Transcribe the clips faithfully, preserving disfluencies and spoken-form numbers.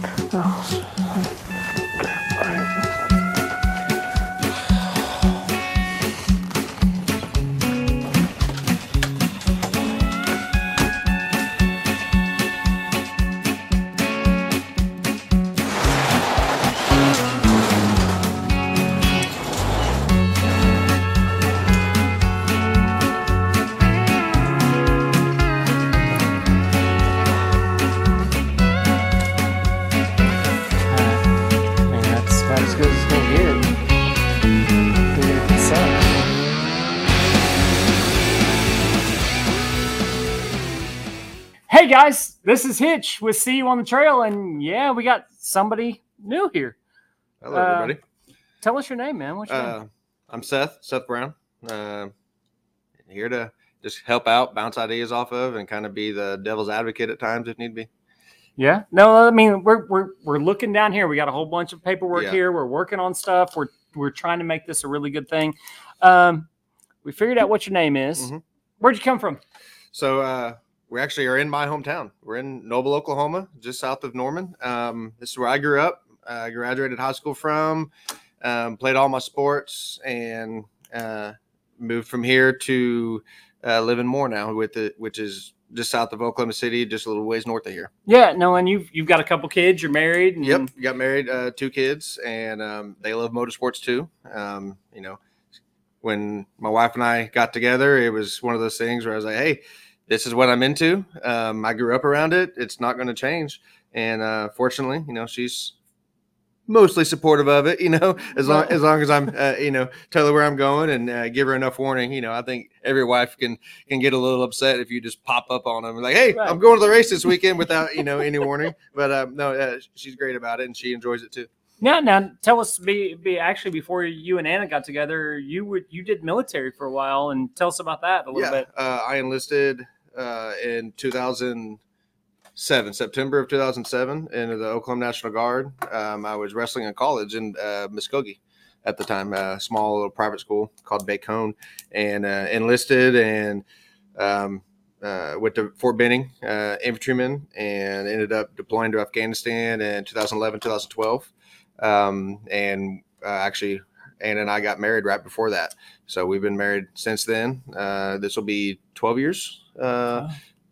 Hey guys, this is Hitch with See You on the Trail, and yeah, we got somebody new here. Hello, uh, everybody. Tell us your name, man. What's your uh, name? I'm Seth, Seth Brown. Uh, here to just help out, bounce ideas off of, and kind of be the devil's advocate at times if need be. Yeah. No, I mean, we're we're we're looking down here. We got a whole bunch of paperwork yeah. here. We're working on stuff. We're we're trying to make this a really good thing. Um, we figured out what your name is. Mm-hmm. Where'd you come from? So, uh, we actually are in my hometown. We're in Noble, Oklahoma, just south of Norman. Um, this is where I grew up. I uh, graduated high school from, um, played all my sports, and uh, moved from here to uh, live in Moore now, with it, which is just south of Oklahoma City, just a little ways north of here. Yeah, no, and you've you've got a couple kids. You're married. And... Yep, got married, uh, two kids, and um, they love motorsports too. Um, you know, when my wife and I got together, it was one of those things where I was like, hey, this is what I'm into. Um, I grew up around it. It's not going to change. And uh, fortunately, you know, she's mostly supportive of it, you know, as long, as long as I'm, uh, you know, tell her where I'm going and uh, give her enough warning. You know, I think every wife can, can get a little upset if you just pop up on them like, hey, right. I'm going to the race this weekend without, you know, any warning. But uh, no, uh, she's great about it and she enjoys it too. Now, now tell us, be, be actually before you and Anna got together, you would, you did military for a while, and tell us about that a little yeah, bit. Uh, I enlisted Uh, in two thousand seven, September of two thousand seven, into the Oklahoma National Guard. Um, I was wrestling in college in uh, Muskogee at the time, a small little private school called Bacone, and uh, enlisted and um, uh, went to Fort Benning, uh, infantryman, and ended up deploying to Afghanistan in two thousand eleven, two thousand twelve. Um, and uh, actually, Anna and I got married right before that. So we've been married since then. Uh, this will be twelve years. Uh,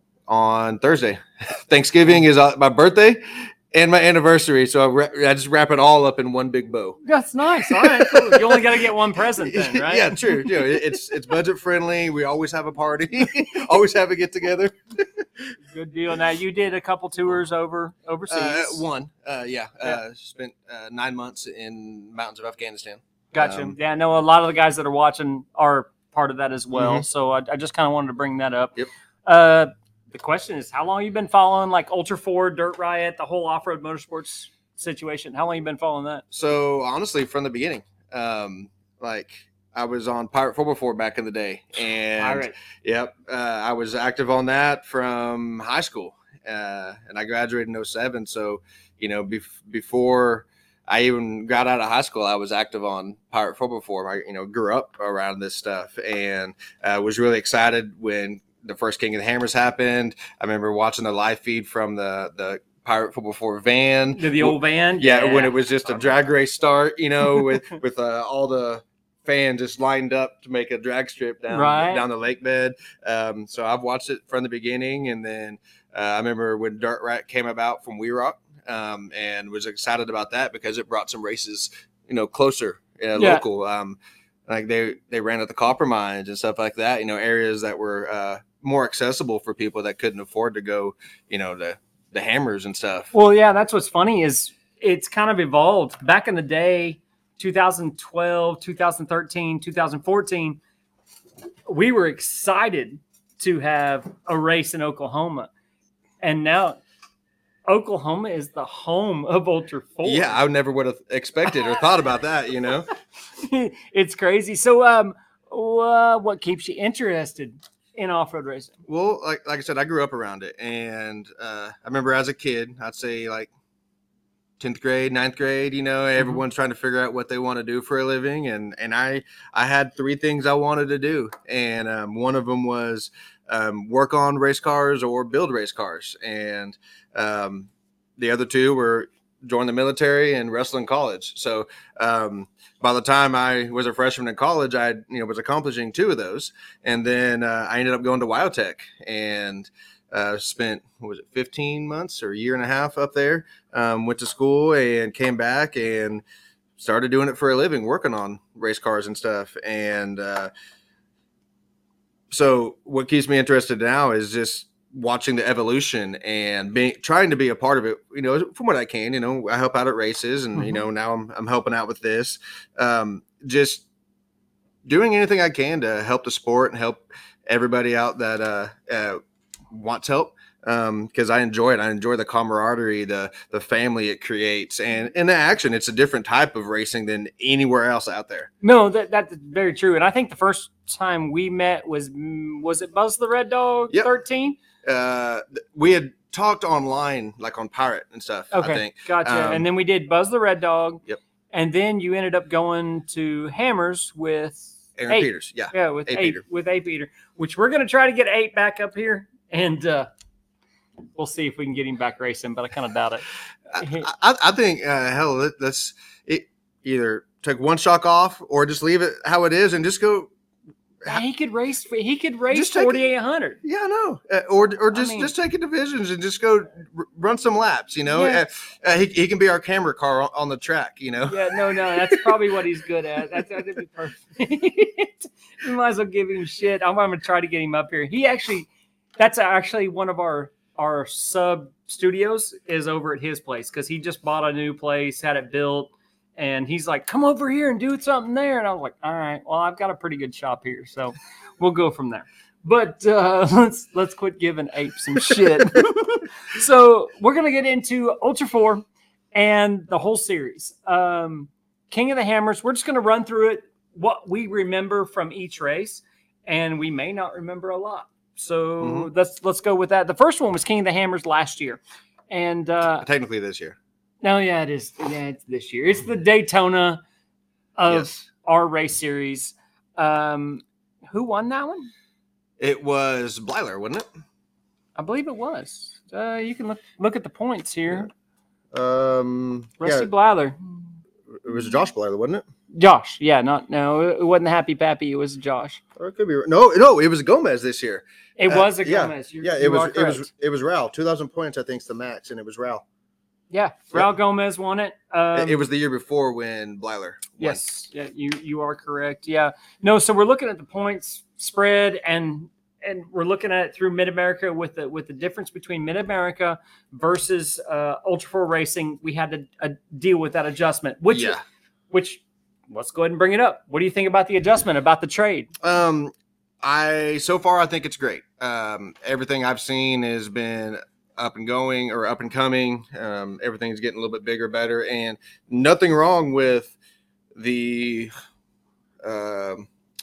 on Thursday. Thanksgiving is uh, my birthday and my anniversary, so I, ra- I just wrap it all up in one big bow. That's nice. All right, cool. You only got to get one present then, right? Yeah, true. You know, it's it's budget friendly. We always have a party, always have a get together. Good deal. Now you did a couple tours over overseas. Uh, one, uh, yeah. yeah. Uh, spent uh, nine months in mountains of Afghanistan. Gotcha. Um, yeah, I know a lot of the guys that are watching are part of that as well. Mm-hmm. So I, I just kind of wanted to bring that up. Yep. Uh, the question is, how long have you been following like Ultra four, Dirt Riot, the whole off-road motorsports situation? How long have you been following that? So honestly, from the beginning, um, like I was on Pirate four by four back in the day, and Pirate. Yep, uh, I was active on that from high school, uh, and I graduated in oh seven. So you know, bef- before I even got out of high school, I was active on Pirate four by four. I, you know, grew up around this stuff and uh, was really excited when the first King of the Hammers happened. I remember watching the live feed from the, the Pirate four by four van. The, the old van? Yeah, yeah, when it was just a drag race start, you know, with, with uh, all the fans just lined up to make a drag strip down, right. down the lake bed. Um, so I've watched it from the beginning. And then uh, I remember when Dirt Rat came about from We Rock. Um, and was excited about that because it brought some races, you know, closer, uh, yeah. local. Um, like they, they ran at the copper mines and stuff like that, you know, areas that were uh, more accessible for people that couldn't afford to go, you know, the, the hammers and stuff. Well, yeah, that's what's funny is it's kind of evolved. Back in the day, two thousand twelve, two thousand thirteen, two thousand fourteen, we were excited to have a race in Oklahoma. And now Oklahoma is the home of Ultra four. Yeah, I never would have expected or thought about that, you know. It's crazy. So um, uh, what keeps you interested in off-road racing? Well, like like I said, I grew up around it. And uh, I remember as a kid, I'd say like tenth grade, ninth grade, you know, everyone's mm-hmm. trying to figure out what they want to do for a living. And and I, I had three things I wanted to do. And um, one of them was um, work on race cars or build race cars. And um, the other two were joined the military and wrestled in college. So um, by the time I was a freshman in college, I you know was accomplishing two of those, and then uh, I ended up going to Wyotech and uh, spent what was it fifteen months or a year and a half up there. Um, went to school and came back and started doing it for a living, working on race cars and stuff. And uh, so what keeps me interested now is just watching the evolution and being trying to be a part of it, you know, from what I can. You know, I help out at races, and mm-hmm. you know, now I'm I'm helping out with this. Um, just doing anything I can to help the sport and help everybody out that uh, uh, wants help. Because um, I enjoy it. I enjoy the camaraderie, the the family it creates, and in the action, it's a different type of racing than anywhere else out there. No, that that's very true. And I think the first time we met was was it Buzz the Red Dog yep. thirteen? Uh, we had talked online, like on Pirate and stuff. Okay, I think. Gotcha. Um, and then we did Buzz the Red Dog. Yep. And then you ended up going to Hammers with Aaron eight. Peters. Yeah. Yeah, with eight, eight Peter. with eight Peter, which we're gonna try to get eight back up here, and uh, we'll see if we can get him back racing. But I kind of doubt it. I, I, I think uh, hell, let's it, either take one shock off or just leave it how it is and just go. He could race. He could race forty-eight hundred. Yeah, I know. Uh, or or just I mean, just take it divisions and just go r- run some laps. You know, yeah. uh, uh, he he can be our camera car on, on the track. You know. Yeah, no, no, that's probably what he's good at. That's that'd be perfect. We might as well give him shit. I'm, I'm gonna try to get him up here. He actually, that's actually one of our our sub studios is over at his place because he just bought a new place, had it built. And he's like, come over here and do something there. And I was like, all right, well, I've got a pretty good shop here. So we'll go from there. But uh, let's let's quit giving Ape some shit. So we're going to get into Ultra four and the whole series. Um, King of the Hammers, we're just going to run through it, what we remember from each race. And we may not remember a lot. So mm-hmm. let's let's go with that. The first one was King of the Hammers last year. And uh, technically this year. No, yeah, it is. Yeah, it's this year. It's the Daytona of yes. our race series. Um, who won that one? It was Blyler, wasn't it? I believe it was. Uh, you can look look at the points here. Um, Rusty yeah. Blyler. It was Josh Blyler, wasn't it? Josh, yeah, not no, it wasn't the Happy Pappy. It was Josh. Or it could be no, no. It was Gomez this year. It uh, was a Gomez. Yeah, You're, yeah. It you was. It was. It was Raul. Two thousand points, I think, is the max, and it was Raul. Yeah, Raul yeah. Gomez won it. Um, it was the year before when Blyler won. Yes, yeah, you you are correct. Yeah, no. So we're looking at the points spread, and and we're looking at it through Mid America with the with the difference between Mid America versus uh, Ultra four Racing. We had to uh, deal with that adjustment, which yeah. which let's go ahead and bring it up. What do you think about the adjustment, about the trade? Um, I so far I think it's great. Um, everything I've seen has been up and going or up and coming. Um, everything's getting a little bit bigger, better, and nothing wrong with the uh,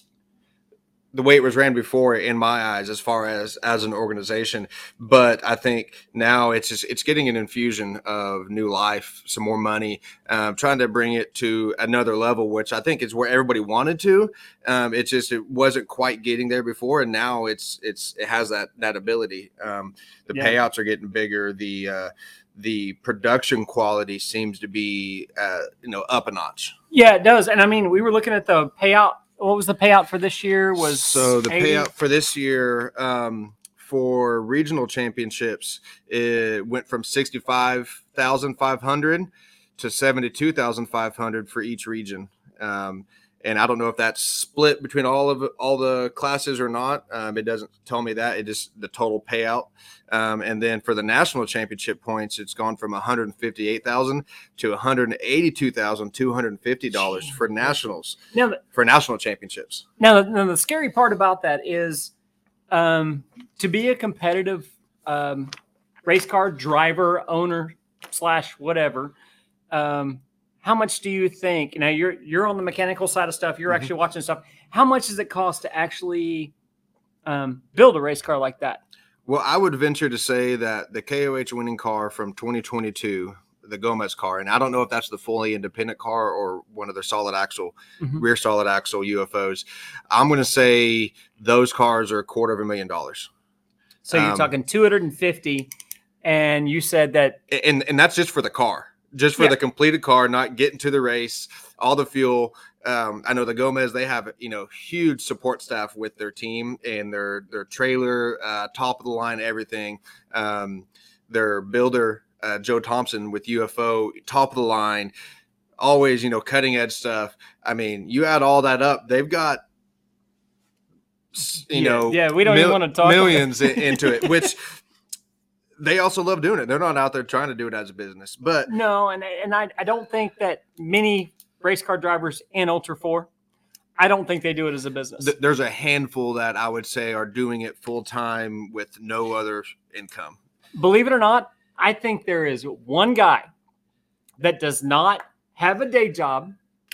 the way it was ran before in my eyes as far as as an organization. But I think now it's just it's getting an infusion of new life, some more money, um, trying to bring it to another level, which I think is where everybody wanted to. Um, it's just it wasn't quite getting there before, and now it's it's it has that that ability. Um, the yeah. payouts are getting bigger. The uh, the production quality seems to be uh, you know up a notch. Yeah, it does. And I mean, we were looking at the payout. What was the payout for this year? Was so the eighty? Payout for this year um, for regional championships, it went from sixty-five thousand five hundred to seventy-two thousand five hundred for each region. Um, and I don't know if that's split between all of all the classes or not. Um, it doesn't tell me that. It just the total payout. Um, and then for the national championship points, it's gone from one hundred fifty-eight thousand to one hundred eighty-two thousand two hundred fifty dollars for nationals. Now, for national championships. Now, now, the scary part about that is um, to be a competitive um, race car driver, owner slash whatever. Um, how much do you think? Now you're you're on the mechanical side of stuff. You're mm-hmm. actually watching stuff. How much does it cost to actually um, build a race car like that? Well, I would venture to say that the K O H winning car from twenty twenty-two, the Gomez car, and I don't know if that's the fully independent car or one of their solid axle, mm-hmm. rear solid axle U F Os. I'm going to say those cars are a quarter of a million dollars. So you're um, talking two hundred fifty, and you said that, and and that's just for the car. just for Yeah. the completed car, not getting to the race, all the fuel. Um, I know the Gomez, they have, you know, huge support staff with their team and their, their trailer, uh, top of the line, everything. Um, their builder, uh, Joe Thompson with U F O, top of the line, always, you know, cutting edge stuff. I mean, you add all that up, they've got, you yeah, know, yeah, we don't mil- even want to talk millions into it, which they also love doing it. They're not out there trying to do it as a business, but no, and and I, I don't think that many race car drivers in Ultra four, I don't think they do it as a business. th- there's a handful that I would say are doing it full time with no other income. Believe it or not, I think there is one guy that does not have a day job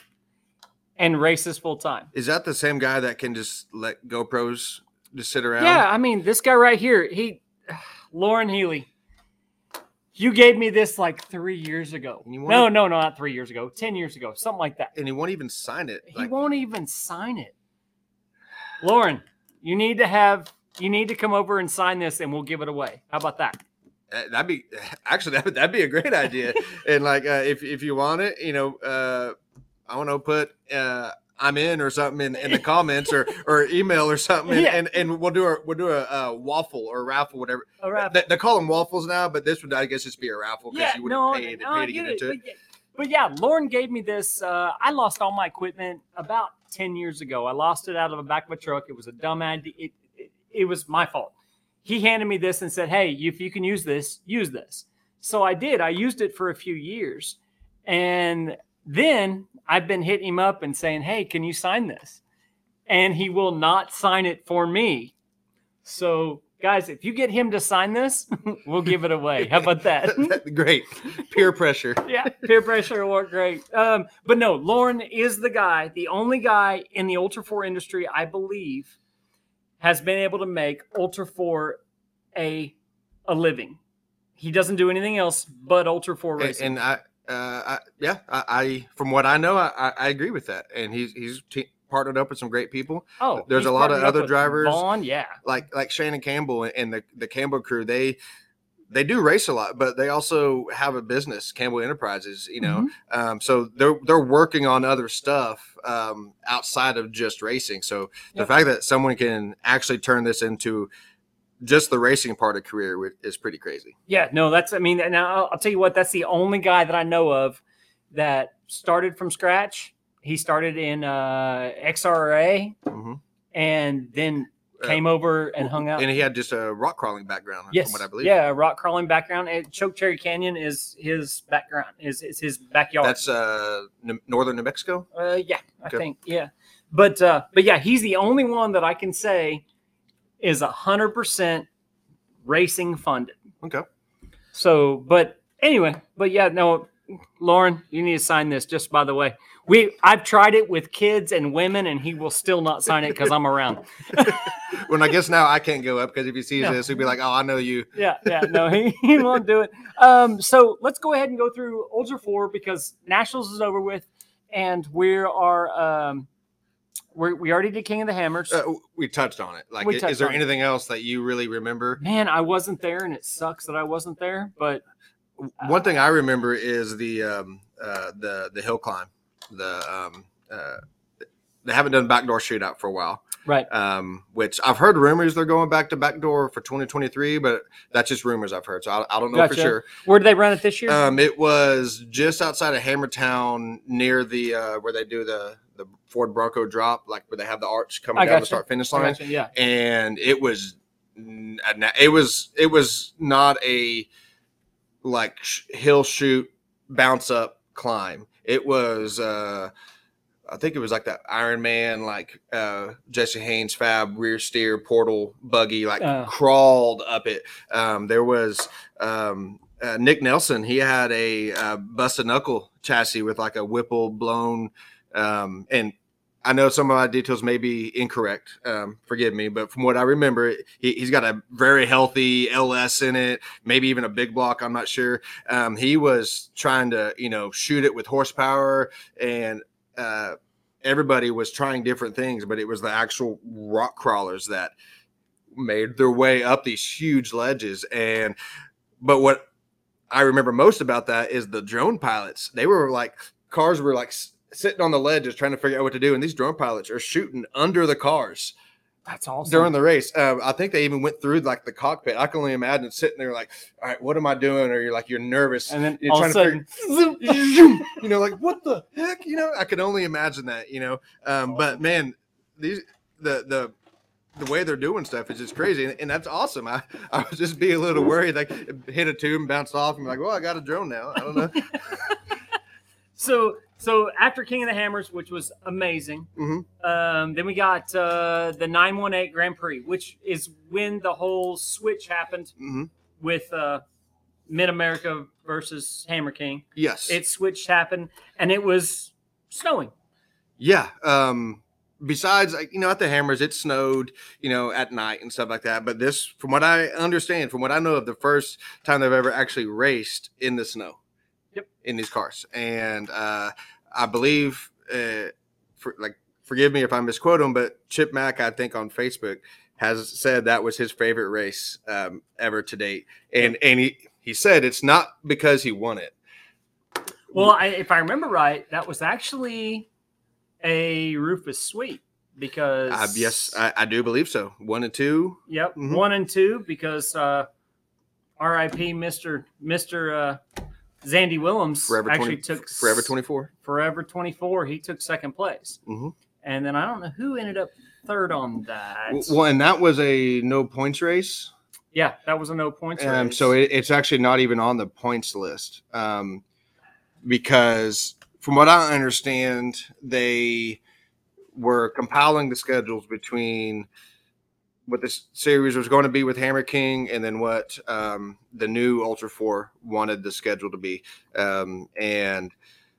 and races full time. Is that the same guy that can just let GoPros just sit around? Yeah, I mean, this guy right here, he, Lauren Healy, you gave me this like three years ago. And you want No, it- no, no, not three years ago, ten years ago, something like that. And he won't even sign it. He Like, won't even sign it. Lauren, you need to have, you need to come over and sign this and we'll give it away. How about that? uh, that'd be actually that would that'd be a great idea. And like, uh, if if you want it, you know, uh, I want to put uh, I'm in or something in, in the comments or or email or something, and, Yeah. and, and we'll do a we'll do a, uh waffle or raffle, whatever. All right. They, they call them waffles now, but this would, I guess, just be a raffle because Yeah, you would no, have paid, no, I paid to get get it. into it. But, yeah- but yeah, Lauren gave me this. Uh, I lost all my equipment about ten years ago. I lost it out of the back of a truck. It was a dumb idea. It, it, it was my fault. He handed me this and said, hey, if you can use this, use this. So I did. I used it for a few years. And then I've been hitting him up and saying, hey, can you sign this? And he will not sign it for me. So, guys, if you get him to sign this, we'll give it away. How about that? Great. Peer pressure. Yeah, peer pressure will work great. Um, but no, Lauren is the guy, the only guy in the Ultra four industry, I believe, has been able to make Ultra four a a living. He doesn't do anything else but Ultra four And, racing. and I, uh, I, yeah, I, I, from what I know, I, I, I agree with that. And he's he's te- partnered up with some great people. oh, there's he's a lot of partnered up other with drivers. Vaughn, yeah. like like Shannon Campbell and the the Campbell crew. They they do race a lot, but they also have a business, Campbell Enterprises. You know, Mm-hmm. um, so they're they're working on other stuff um, outside of just racing. So the Yep. fact that someone can actually turn this into just the racing part of career wi- is pretty crazy. Yeah, no, that's, I mean, and I'll, I'll tell you what, that's the only guy that I know of that started from scratch. He started in uh, X R A hmm and then came over and hung out. And he had just a rock crawling background, Yes. from what I believe. Yeah, rock crawling background. And Chokecherry Canyon is his background, is, is his backyard. That's uh, N- northern New Mexico. uh, yeah, I Okay. think. Yeah. But uh, but yeah, he's the only one that I can say is a hundred percent racing funded. Okay. So, but anyway, but yeah, no, Lauren, you need to sign this. Just by the way, we I've tried it with kids and women, and he will still not sign it because I'm around. Well, I guess now I can't go up because if he sees No. this, he'll be like, "Oh, I know you." Yeah, yeah, no, he, he won't do it. Um, so let's go ahead and go through Ultra four because Nationals is over with, and we are um, we we already did King of the Hammers. Uh, we touched on it. Like, We i- is touched there on it. anything else that you really remember? Man, I wasn't there, and it sucks that I wasn't there. But One thing I remember is the um, uh, the the hill climb. The um, uh, they haven't done backdoor shootout for a while, right, um, which I've heard rumors they're going back to backdoor for twenty twenty-three, but that's just rumors I've heard, so I, I don't know Gotcha. for sure. where did they run it this year? Um, it was just outside of Hammertown, near the uh, where they do the the Ford Bronco drop, like where they have the arch coming I down the gotcha. start finish I line. gotcha, yeah, And it was n- a na- it was it was not a like sh- hill shoot bounce up climb. It was uh I think it was like that Iron Man, like uh Jesse Haynes fab rear steer portal buggy, like Uh. crawled up it. Um there was um uh, Nick Nelson, he had a uh, busted knuckle chassis with like a Whipple blown um and I know some of my details may be incorrect. Um, forgive me, but from what I remember, he, he's got a very healthy L S in it, maybe even a big block. I'm not sure. Um, he was trying to, you know, shoot it with horsepower, and uh, everybody was trying different things, but it was the actual rock crawlers that made their way up these huge ledges. And but what I remember most about that is the drone pilots. They were like, cars were like sitting on the ledges trying to figure out what to do. And these drone pilots are shooting under the cars. That's awesome. During the race. Uh, I think they even went through like the cockpit. I can only imagine sitting there like, all right, what am I doing? Or you're like, you're nervous. And then you're all trying of a sudden, to figure, you know, like what the heck? You know, I could only imagine that, you know, um, but man, these, the, the, the way they're doing stuff is just crazy. And, and that's awesome. I, I was just be a little worried, like hit a tube, bounced off and be like, well, I got a drone now. I don't know. So, so after King of the Hammers, which was amazing, mm-hmm. um, then we got uh, the nine one eight Grand Prix, which is when the whole switch happened mm-hmm. with uh, Mid America versus Hammer King. Yes, it switched happened, and it was snowing. Yeah. Um, besides, you know, at the Hammers, it snowed, you know, at night and stuff like that. But this, from what I understand, from what I know of, the first time they've ever actually raced in the snow. Yep. In these cars. And uh, I believe, uh, for, like, forgive me if I misquote him, but Chip Mack, I think on Facebook, has said that was his favorite race um, ever to date. And and he, he said it's not because he won it. Well, I, if I remember right, that was actually a Rufus sweep because Uh, yes, I, I do believe so. One and two. Yep, Mhm. one and two because uh, R I P Mister Mister Uh, Zandy Willems Forever actually twenty, took Forever twenty-four. Forever twenty-four. He took second place, Mm-hmm. and then I don't know who ended up third on that. Well, and that was a no points race. Yeah, that was a no points Um, race. so it, it's actually not even on the points list um, because, from what I understand, they were compiling the schedules between what this series was going to be with Hammer King and then what um, the new Ultra four wanted the schedule to be. Um, and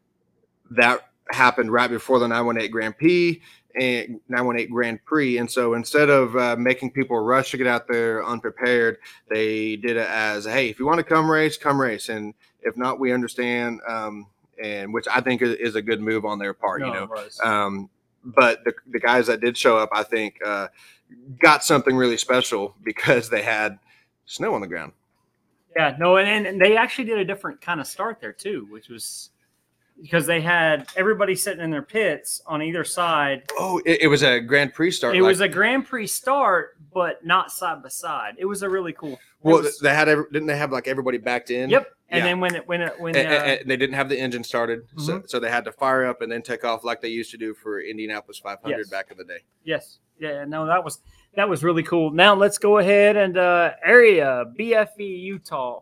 that happened right before the nine one eight Grand Prix and nine one eight Grand Prix. And so instead of uh, making people rush to get out there unprepared, they did it as, hey, if you want to come race, come race. And if not, we understand. Um, and which I think is, is a good move on their part, No, you know. it was. Um, but the, the guys that did show up, I think, uh, got something really special because they had snow on the ground. Yeah, no, and, and they actually did a different kind of start there too, which was because they had everybody sitting in their pits on either side. Oh, it, it was a Grand Prix start. It like, was a Grand Prix start, but not side by side. It was a really cool. well, was, they had every, didn't they have like everybody backed in? Yep. And Yeah. then when it when it when And, uh, and- and they didn't have the engine started, so, Mhm. so they had to fire up and then take off like they used to do for Indianapolis five hundred Yes. back in the day. yes, yeah, no, that was that was really cool. Now let's go ahead and uh, area B F E Utah.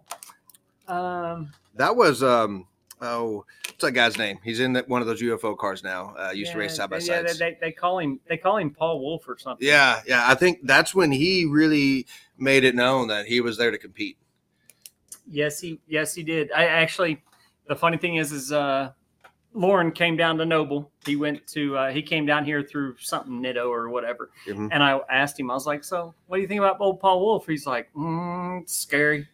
Um, That was um oh what's that guy's name? He's in that, one of those U F O cars now. Uh, used to race side by yeah, sides. they, they, they call him they call him Paul Wolf or something. Yeah, yeah. I think that's when he really made it known that he was there to compete. Yes, he yes he did. I actually, the funny thing is, is uh, Lauren came down to Noble. He went to uh, he came down here through something Nitto or whatever, Mhm. and I asked him. I was like, "So, what do you think about old Paul Wolf?" He's like, mm, "It's scary,"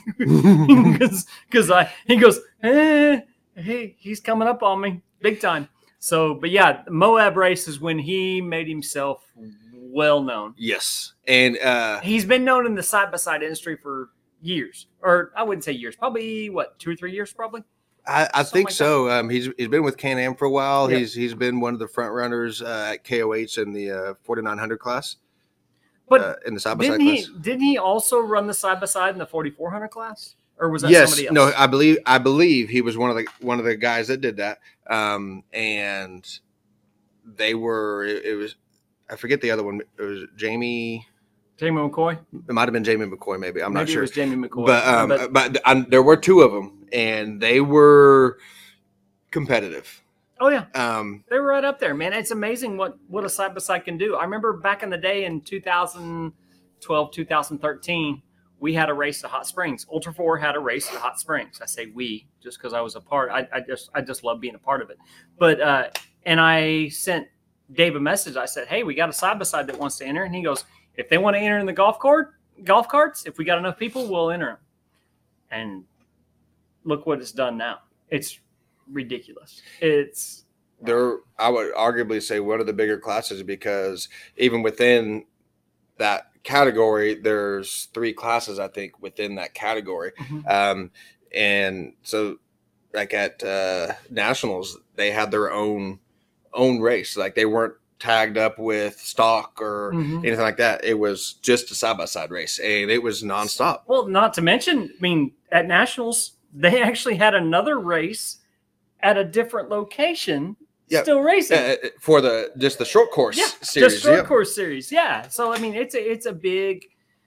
because because I he goes, eh, hey, he's coming up on me big time. So, but yeah, Moab race is when he made himself well known. Yes, and uh, He's been known in the side by side industry for years, or I wouldn't say years, probably what two or three years, probably. I, I Something think like so. Um, he's he's been with Can-Am for a while. Yep. He's he's been one of the front runners uh, at K O H in the uh, forty-nine hundred class, But uh, in the side by side didn't he class. didn't he also run the side by side in the forty-four hundred class, or was that Yes, somebody else? no, I believe I believe he was one of the one of the guys that did that. Um, and they were it, it was I forget the other one. It was Jamie. Jamie McCoy. It might have been Jamie McCoy. Maybe I'm Maybe not sure. it was Jamie McCoy. But um, but but um, there were two of them, and they were competitive. oh yeah, Um, they were right up there, man. It's amazing what what a side by side can do. I remember back in the day in two thousand twelve, two thousand thirteen, we had a race at Hot Springs. Ultra Four had a race at Hot Springs. I say we just because I was a part. I, I just I just love being a part of it. But uh, and I sent Dave a message. I said, hey, we got a side by side that wants to enter, and he goes, if they want to enter in the golf cart, golf carts, if we got enough people, we'll enter them. And look what it's done now. It's ridiculous. It's they're I would arguably say one of the bigger classes because even within that category, there's three classes I think within that category. Mhm. Um, and so like at uh, nationals, they had their own own race. Like they weren't tagged up with stock or Mhm. anything like that. It was just a side by side race, and it was nonstop. Well, not to mention, I mean, at nationals, they actually had another race at a different location, Yep. still racing Uh, for the just the short course yeah, series. just short Yep. course series. Yeah. So I mean, it's a it's a big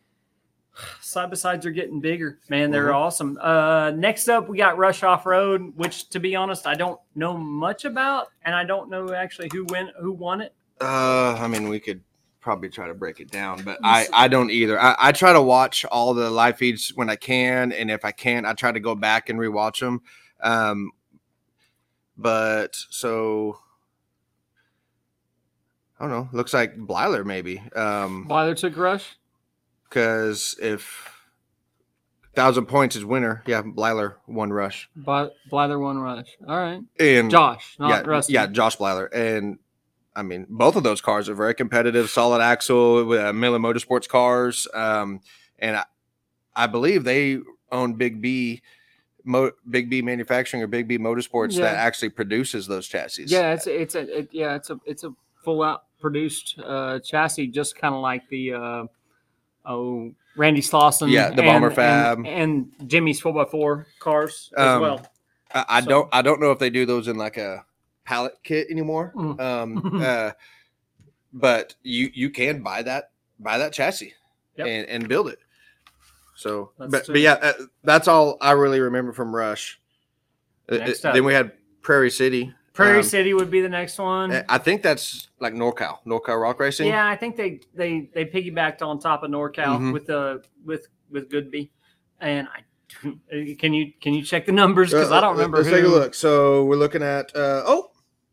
side by sides are getting bigger, man. They're Mhm. awesome. Uh, next up, we got Rush Off Road, which to be honest, I don't know much about, and I don't know actually who win who won it. Uh, I mean, we could probably try to break it down, but I, I don't either. I, I try to watch all the live feeds when I can, and if I can't, I try to go back and rewatch them. Um, but so I don't know. Looks like Blyler maybe. Um, Blyler took Rush. because if thousand points is winner, yeah, Blyler won Rush, Bly- Blyler won Rush. All right, and Josh, not yeah, Rusty. yeah, Josh Blyler, and I mean, both of those cars are very competitive, solid axle, uh, Miller Motorsports cars. Um, and I, I believe they own Big B, Mo, Big B Manufacturing or Big B Motorsports Yeah. that actually produces those chassis. Yeah, it's a, it's a it, yeah, it's a it's a full out produced uh, chassis, just kind of like the uh, oh Randy Slauson, Yeah, the and, Bomber and- Fab. and, Jimmy's four by four cars as Um, well. I, I So- don't, I don't know if they do those in like a pallet kit anymore. Mm. Um, uh, but you you can buy that buy that chassis Yep. and, and build it. So, That's but, true. but yeah, uh, that's all I really remember from Rush. Uh, Next uh, up. then we had Prairie City. Prairie Um, City would be the next one. uh, I think that's like NorCal, NorCal Rock Racing. Yeah, I think they they they piggybacked on top of NorCal Mhm. with the with with Goodby, and I can you can you check the numbers because I don't Uh, remember. Let's who. take a look. So we're looking at uh, oh,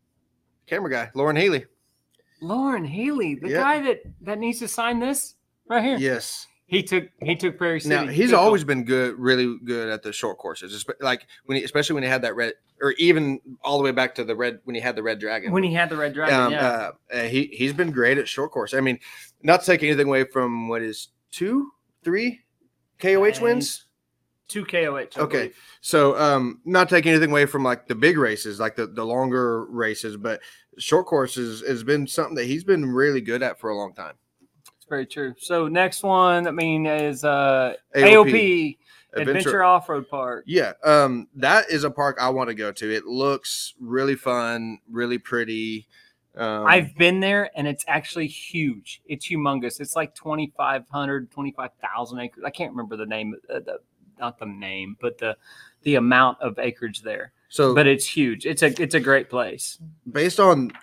camera guy Lauren Healy. Lauren Healy, the Yeah. guy that that needs to sign this right here. Yes. He took he took Prairie City. Now he's Good call. always been good, really good at the short courses. Espe- Like when he, especially when he had that red, or even all the way back to the red when he had the Red Dragon. when he had the Red Dragon. um, yeah, uh, uh, he he's been great at short course. I mean, not to take anything away from what is two, three K O H And wins. two K O H. I Okay. believe. So, um, not taking anything away from like the big races, like the, the longer races, but short courses has been something that he's been really good at for a long time. It's very true. So next one, I mean, is uh, A O P, A O P Adventure, Adventure- Off Road Park. Yeah, um, that is a park I want to go to. It looks really fun, really pretty. Um, I've been there, and it's actually huge. It's humongous. It's like twenty-five hundred, twenty-five thousand acres. I can't remember the name, uh, the, not the name, but the the amount of acreage there. so But it's huge. It's a it's a great place. based on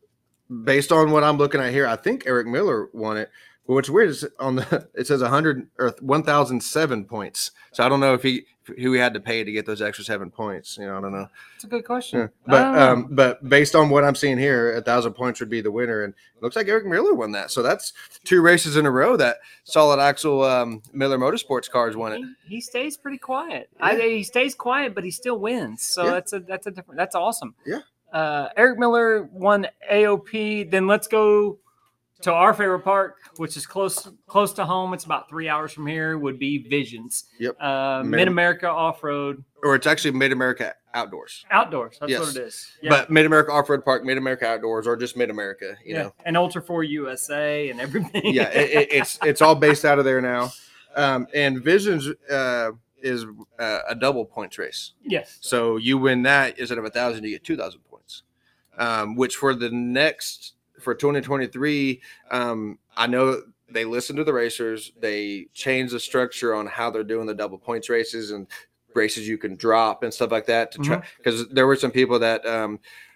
based on what I'm looking at here, I think Eric Miller won it. But what's weird is on the it says one hundred or one thousand seven points. So I don't know if he who he had to pay to get those extra seven points. You know, I don't know. It's a good question. Yeah. I But don't know. um, but based on what I'm seeing here, a thousand points would be the winner, and it looks like Eric Miller won that. So that's two races in a row that solid axle um, Miller Motorsports cars won it. He, he stays pretty quiet. I, Yeah. he stays quiet, but he still wins. So Yeah. that's a that's a different. That's awesome. Yeah. Uh, Eric Miller won A O P. Then let's go to our favorite park, which is close close to home. It's about three hours from here. Would be Visions. Yep. Uh, Mid- Mid America Off Road Or it's actually Mid America Outdoors, Outdoors. That's Yes. what it is. Yeah. but Mid America Off Road Park, Mid America Outdoors, or just Mid America. You yeah. know, And Ultra four U S A and everything. yeah, it, it, it's it's all based out of there now. Um, and Visions uh, is uh, a double points race. yes. So you win that instead of a thousand, you get two thousand points. Um, which for the next for twenty twenty-three, um, I know they listen to the racers. They change the structure on how they're doing the double points races and races you can drop and stuff like that to try because there were some people that um,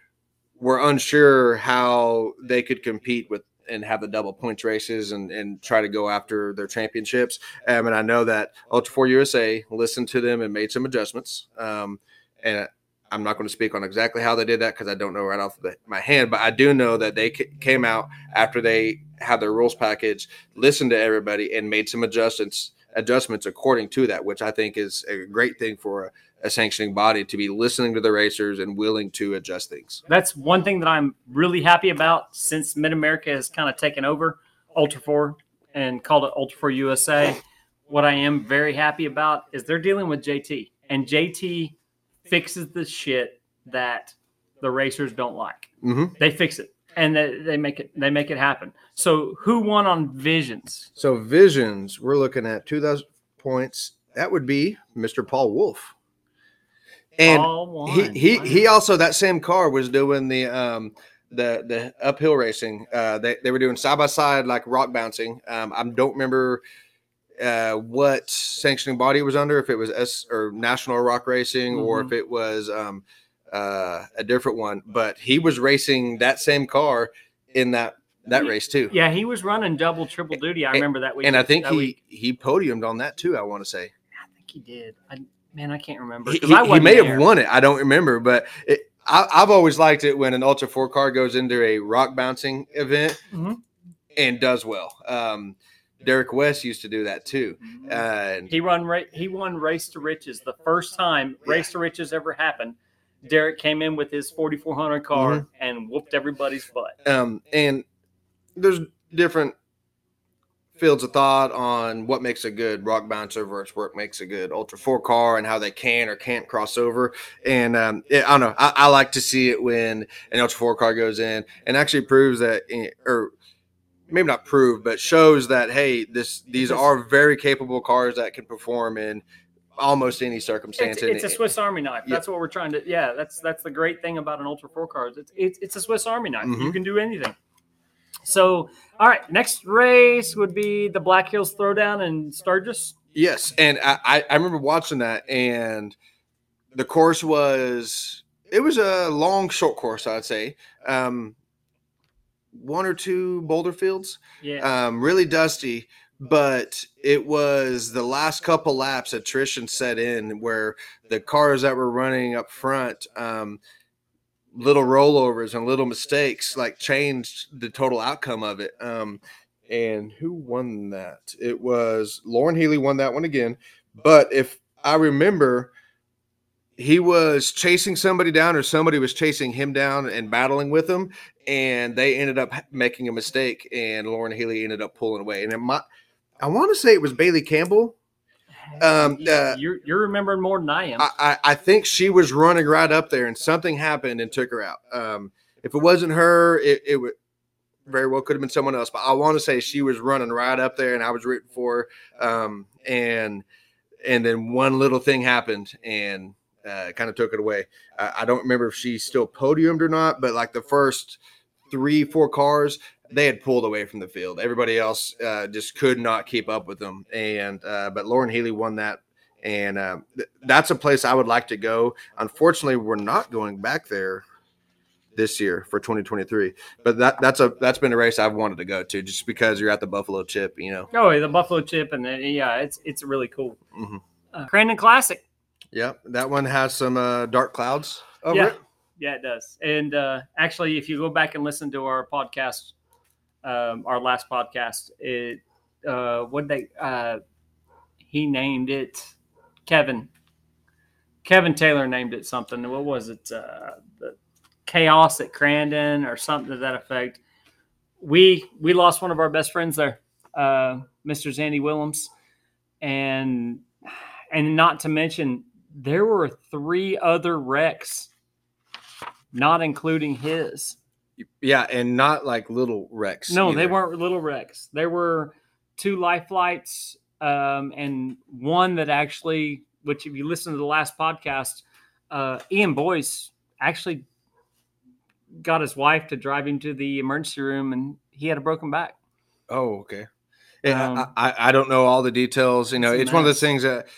were unsure how they could compete with and have the double points races and, and try to go after their championships. Um, and I know that Ultra four U S A listened to them and made some adjustments. Um, and I'm not going to speak on exactly how they did that because I don't know right off the, my hand, but I do know that they c- came out after they had their rules package, listened to everybody, and made some adjustments adjustments according to that, which I think is a great thing for a, a sanctioning body to be listening to the racers and willing to adjust things. That's one thing that I'm really happy about since Mid America has kind of taken over Ultra four and called it Ultra four U S A. What I am very happy about is they're dealing with J T, and J T fixes the shit that the racers don't like. Mm-hmm. They fix it, and they, they make it they make it happen. So who won on Visions? So Visions, we're looking at two thousand points. That would be Mister Paul Wolf. And Paul won. he he Wow. he also, that same car was doing the um the the uphill racing. Uh, they they were doing side by side like rock bouncing. Um, I don't remember uh what sanctioning body it was under, if it was S or National Rock Racing, mm-hmm. or if it was um uh a different one. But he was racing that same car in that that he, race too. Yeah, he was running double triple duty. I and, remember that week. And I think he week. he podiumed on that too, I want to say. I think he did. I, man, I can't remember. He, I he may there. have won it. I don't remember, but it, I, I've always liked it when an Ultra four car goes into a rock bouncing event mm-hmm. and does well. Um, Derek West used to do that too. Mm-hmm. Uh, he run ra- he won Race to Riches the first time yeah. Race to Riches ever happened. Derek came in with his forty-four hundred car mm-hmm. and whooped everybody's butt. Um, and there's different fields of thought on what makes a good rock bouncer versus what makes a good Ultra four car and how they can or can't cross over. And um, it, I don't know. I, I like to see it when an Ultra four car goes in and actually proves that, or maybe not prove, but shows that, hey, this these are very capable cars that can perform in almost any circumstance. It's, it's a Swiss Army knife. Yeah. That's what we're trying to. Yeah, that's that's the great thing about an Ultra four car. It's it's, it's a Swiss Army knife. Mm-hmm. You can do anything. So, all right, next race would be the Black Hills Throwdown in Sturgis. Yes, and I, I remember watching that, and the course was, it was a long, short course, I'd say. Um, one or two boulder fields. Yeah. Um, really dusty, but it was the last couple laps attrition set in where the cars that were running up front um, – little rollovers and little mistakes like changed the total outcome of it. Um, and who won that? It was Lauren Healy won that one again. But if I remember, he was chasing somebody down or somebody was chasing him down and battling with him. And they ended up making a mistake and Lauren Healy ended up pulling away. And it might, I want to say it was Bailey Campbell. Um, uh, you're, you're remembering more than I am. I, I, I think she was running right up there and something happened and took her out. Um, if it wasn't her, it, it would very well could have been someone else, but I want to say she was running right up there and I was rooting for her. Um, and, and then one little thing happened and uh, kind of took it away. I, I don't remember if she still podiumed or not, but like the first three, four cars, they had pulled away from the field. Everybody else uh, just could not keep up with them. And uh, but Lauren Healy won that. And uh, th- that's a place I would like to go. Unfortunately, we're not going back there this year for twenty twenty-three. But that that's a that's been a race I've wanted to go to just because you're at the Buffalo Chip, you know. Oh, the Buffalo Chip, and then, yeah, it's it's really cool. Mm-hmm. Uh, Crandon Classic. Yep, that one has some uh, dark clouds over yeah. it. Yeah, it does. And uh, actually, if you go back and listen to our podcast, um, our last podcast, it uh, what they uh, he named it Kevin. Kevin Taylor named it something. What was it? Uh, the Chaos at Crandon or something to that effect. We we lost one of our best friends there, uh, Mister Zandy Willems, and and not to mention there were three other wrecks, not including his. Yeah, and not like little wrecks. No, either. They weren't little wrecks. There were two life flights um, and one that actually, which if you listen to the last podcast, uh, Ian Boyce actually got his wife to drive him to the emergency room and he had a broken back. Oh, okay. Yeah, Um, I, I don't know all the details. You know, it's it's one of those things that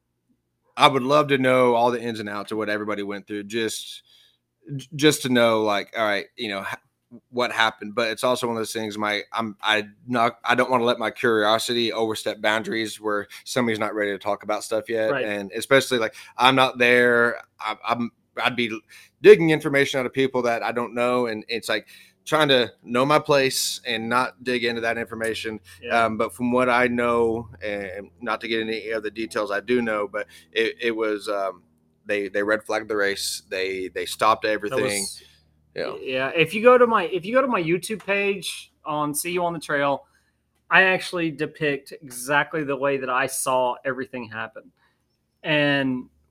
I would love to know all the ins and outs of what everybody went through, just just to know, like, all right, you know, what happened. But it's also one of those things. My, I'm, I not, I don't want to let my curiosity overstep boundaries where somebody's not ready to talk about stuff yet, Right. and especially like I'm not there. I, I'm, I'd be digging information out of people that I don't know, and it's like trying to know my place and not dig into that information. Yeah. Um, but from what I know, and not to get into any of the details I do know, but it, it was, um, they, they red flagged the race. They, they stopped That everything. was- yeah. Yeah. If you go to my if you go to my YouTube page on See You on the Trail, I actually depict exactly the way that I saw everything happen. And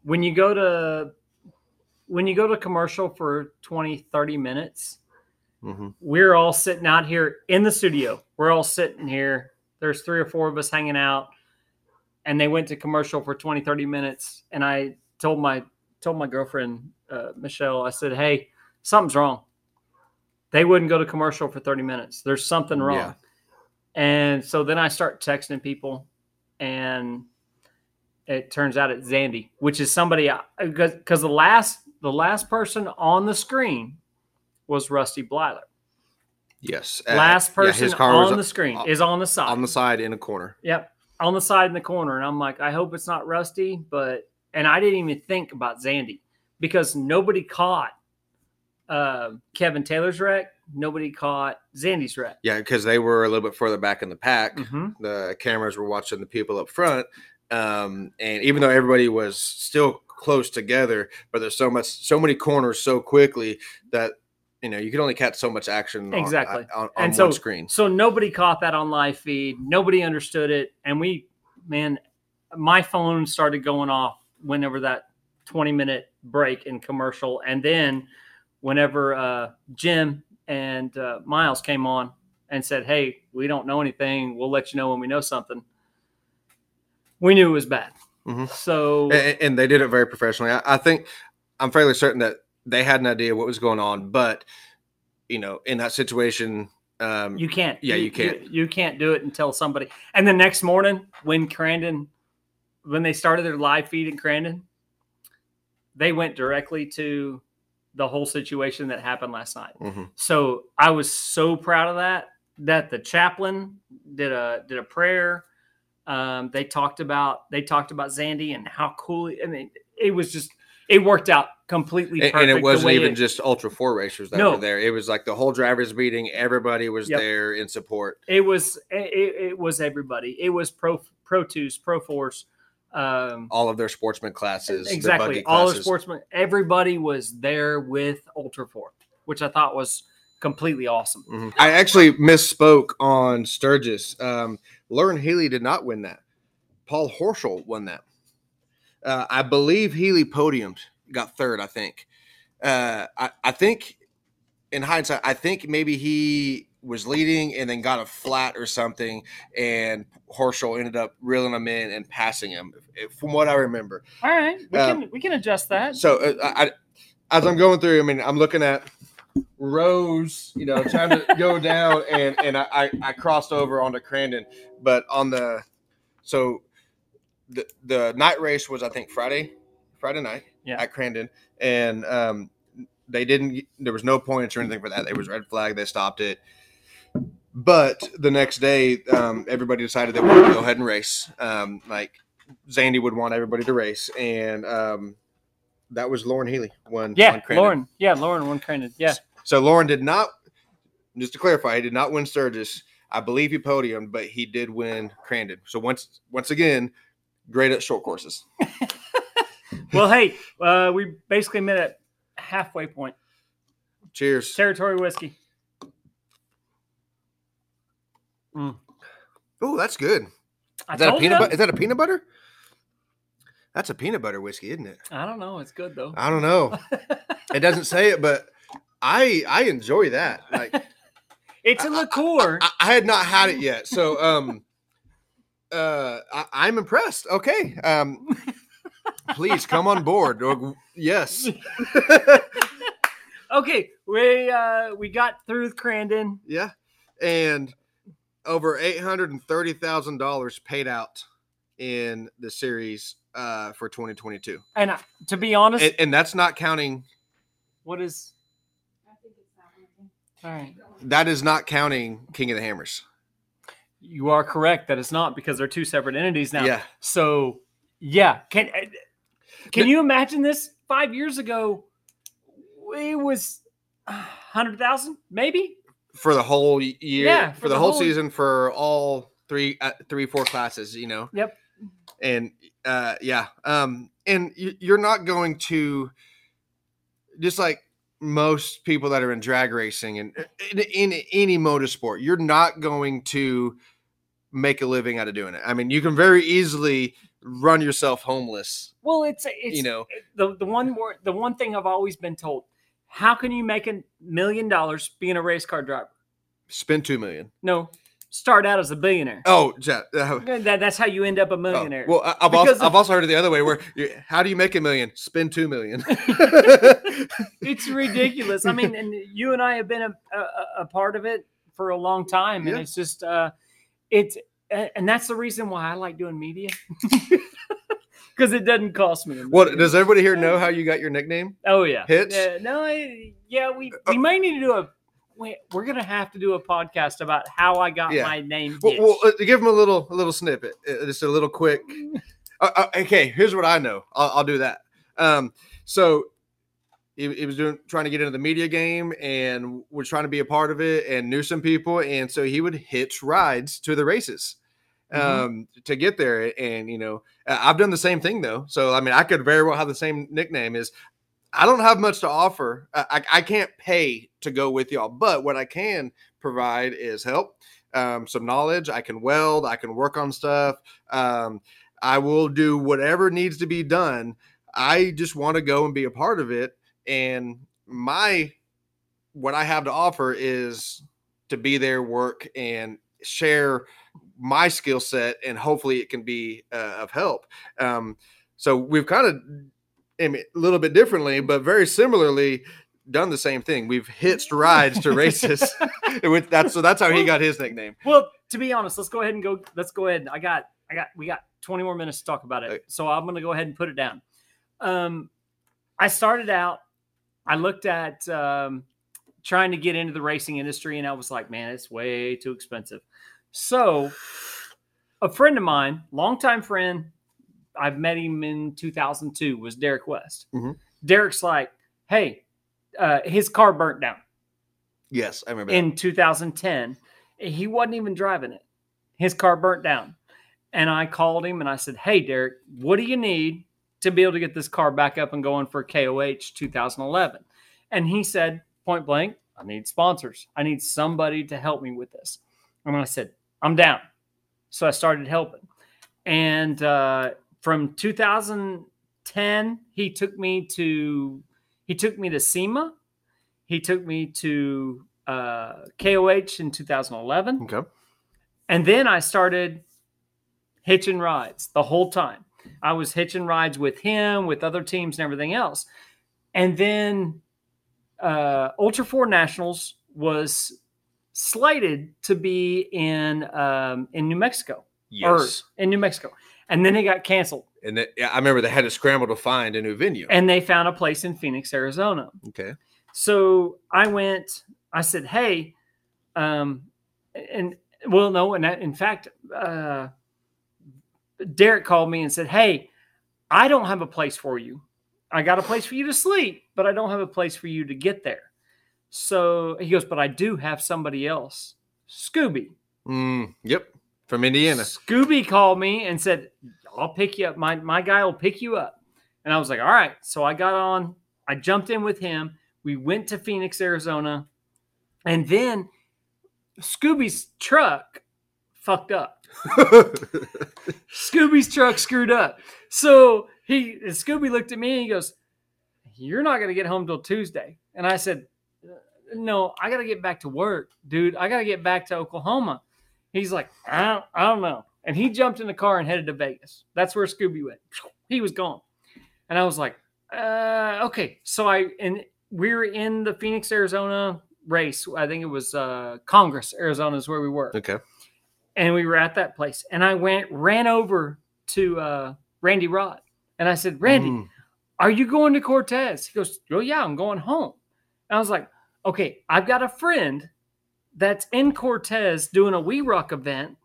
when you go to when you go to commercial for twenty, thirty minutes, mm-hmm. we're all sitting out here in the studio. We're all sitting here. There's three or four of us hanging out, and they went to commercial for twenty, thirty minutes. And I told my told my girlfriend, uh, Michelle, I said, hey, something's wrong. They wouldn't go to commercial for thirty minutes. There's something wrong. Yeah. And so then I start texting people, and it turns out it's Zandy, which is somebody because because the last the last person on the screen was Rusty Blyler. Yes, last uh, person yeah, his car on was the screen on, is on the side, on the side in a corner. Yep, on the side in the corner, and I'm like, I hope it's not Rusty, but and I didn't even think about Zandy because nobody caught uh, Kevin Taylor's wreck. Nobody caught Zandy's wreck. Yeah, because they were a little bit further back in the pack. Mm-hmm. The cameras were watching the people up front. Um, and even though everybody was still close together, but there's so much, so many corners so quickly that, you know, you can only catch so much action exactly. on, on, on and one so, screen. So nobody caught that on live feed. Nobody understood it. And we, man, my phone started going off whenever that twenty minute break in commercial. And then whenever uh, Jim and uh, Miles came on and said, hey, we don't know anything. We'll let you know when we know something. We knew it was bad. Mm-hmm. So, and, and they did it very professionally. I, I think I'm fairly certain that they had an idea what was going on, but you know, in that situation, um, you can't, yeah, you, you can't, you, you can't do it until somebody, and the next morning when Crandon, when they started their live feed in Crandon, they went directly to the whole situation that happened last night. Mm-hmm. So I was so proud of that, that the chaplain did a, did a prayer. Um, they talked about, they talked about Zandy and how cool. I mean, it was just, it worked out completely perfect. And, and it wasn't even it, just Ultra Four racers that no. were there. It was like the whole drivers meeting. Everybody was yep. there in support. It was, it, it was everybody. It was Pro, Pro Twos, Pro Force. Um, all of their sportsman classes. Exactly. Their all classes. their sportsmen. Everybody was there with Ultra Four, which I thought was completely awesome. Mm-hmm. I actually misspoke on Sturgis. Um, Lauren Healy did not win that. Paul Horschel won that. Uh, I believe Healy podiumed, got third, I think. Uh, I, I think, in hindsight, I think maybe he was leading and then got a flat or something, and Horschel ended up reeling him in and passing him, from what I remember. All right. We, um, can, we can adjust that. So uh, I, as I'm going through, I mean, I'm looking at rows, you know, trying to go down, and, and I, I, I crossed over onto Crandon. But on the – so – The the night race was, I think, Friday, Friday night yeah. at Crandon, and um, they didn't. There was no points or anything for that. It was red flag. They stopped it. But the next day, um, everybody decided they wanted to go ahead and race. Um, like Zandy would want everybody to race, and um, that was Lauren Healy won. Yeah, Lauren. Yeah, Lauren won Crandon. Yeah. So Lauren did not. Just to clarify, he did not win Sturgis. I believe he podiumed, but he did win Crandon. So once once again. Great at short courses. Well, hey, uh, we basically met at halfway point. Cheers. Territory whiskey. Mm. Oh, that's good. I is that a peanut you. butter? Is that a peanut butter? That's a peanut butter whiskey, isn't it? I don't know. It's good though. I don't know. It doesn't say it, but I I enjoy that. Like it's a liqueur. I, I, I had not had it yet, so um. Uh, I, I'm impressed. Okay. Um, please come on board. Yes. Okay. We, uh, we got through Crandon. Yeah. And over eight hundred thirty thousand dollars paid out in the series, uh, for twenty twenty-two. And uh, to be honest, and, and that's not counting. What is, all right. That is not counting King of the Hammers. You are correct that it's not, because they're two separate entities now. Yeah. So, yeah. Can can but, you imagine this? Five years ago, it was one hundred thousand, maybe? For the whole year. Yeah. For, for the, the whole, whole season, for all three, uh, three, four classes, you know? Yep. And, uh, yeah. Um, and you're not going to, just like most people that are in drag racing and in, in, in any motorsport, you're not going to make a living out of doing it. I mean, you can very easily run yourself homeless. Well, it's it's You know. the the one word, the one thing I've always been told: how can you make a million dollars being a race car driver? Spend two million. No, start out as a billionaire. Oh, ja- uh, That, that's how you end up a oh, millionaire. well, I- I've Because also, of- I've also heard it the other way, where you, how do you make a million? Spend two million. It's ridiculous. I mean, and you and I have been a, a, a part of it for a long time, and Yeah. it's just uh, it's and that's the reason why I like doing media because it doesn't cost me. a What million. does everybody here know how you got your nickname? Oh yeah, Hitch? Yeah, no, I, yeah, we we may need to do a. Wait, we're gonna have to do a podcast about how I got Yeah. my name. Well, Hitch. well, uh, give them a little a little snippet, uh, just a little quick. Uh, uh, okay, here's what I know. I'll, I'll do that. Um, so he, he was doing trying to get into the media game and was trying to be a part of it and knew some people, and so he would hitch rides to the races um, Mhm. to get there. And you know, uh, I've done the same thing though. So I mean, I could very well have the same nickname. Is I don't have much to offer. I, I, I can't pay to go with y'all, but what I can provide is help, um, some knowledge. I can weld. I can work on stuff. Um, I will do whatever needs to be done. I just want to go and be a part of it. And my, what I have to offer is to be there, work, and share my skill set, and hopefully it can be uh, of help. Um, so we've kind of, I mean, a little bit differently, but very similarly done the same thing. We've hitched rides to races. With that, so that's how he got his nickname. Well, to be honest, let's go ahead and go. Let's go ahead. I got, I got, we got twenty more minutes to talk about it. Okay. So I'm going to go ahead and put it down. Um, I started out, I looked at um, trying to get into the racing industry, and I was like, man, it's way too expensive. So a friend of mine, longtime friend, I've met him in two thousand two, was Derek West. Mhm. Derek's like, hey, uh, his car burnt down Yes, I remember. in two thousand ten. He wasn't even driving it. His car burnt down. And I called him and I said, hey, Derek, what do you need to be able to get this car back up and going for K O H two thousand eleven? And he said, point blank, I need sponsors. I need somebody to help me with this. And I said, I'm down. So I started helping. And uh, from two thousand ten, he took me to he took me to SEMA. He took me to uh, K O H in two thousand eleven. Okay. And then I started hitching rides the whole time. I was hitching rides with him, with other teams and everything else. And then uh, Ultra four Nationals was slated to be in um, in New Mexico. Yes. Or in New Mexico. And then it got canceled. And they, I remember they had to scramble to find a new venue. And they found a place in Phoenix, Arizona. Okay. So I went, I said, hey, um, and well, no, and that, in fact, uh, Derek called me and said, hey, I don't have a place for you. I got a place for you to sleep, but I don't have a place for you to get there. So he goes, but I do have somebody else. Scooby. Mm, yep. From Indiana. Scooby called me and said, I'll pick you up. My, my guy will pick you up. And I was like, all right. So I got on, I jumped in with him. We went to Phoenix, Arizona. And then Scooby's truck fucked up. Scooby's truck screwed up. So he, Scooby looked at me and he goes, you're not going to get home till Tuesday. And I said, no, I got to get back to work, dude. I got to get back to Oklahoma. He's like, I don't, I don't know. And he jumped in the car and headed to Vegas. That's where Scooby went. He was gone. And I was like, uh, okay. So I, and we were in the Phoenix, Arizona race. I think it was uh, Congress, Arizona is where we were. Okay. And we were at that place. And I went, ran over to uh, Randy Rod. And I said, Randy, Mm. are you going to Cortez? He goes, oh, yeah, I'm going home. And I was like, okay, I've got a friend that's in Cortez doing a We Rock event,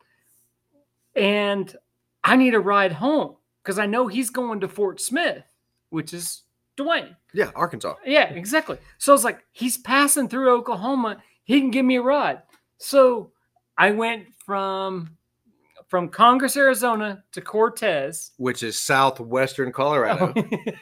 and I need a ride home because I know he's going to Fort Smith, which is Dwayne. Yeah, Arkansas. Yeah, exactly. So I was like, he's passing through Oklahoma. He can give me a ride. So I went from from Congress, Arizona to Cortez. Which is southwestern Colorado.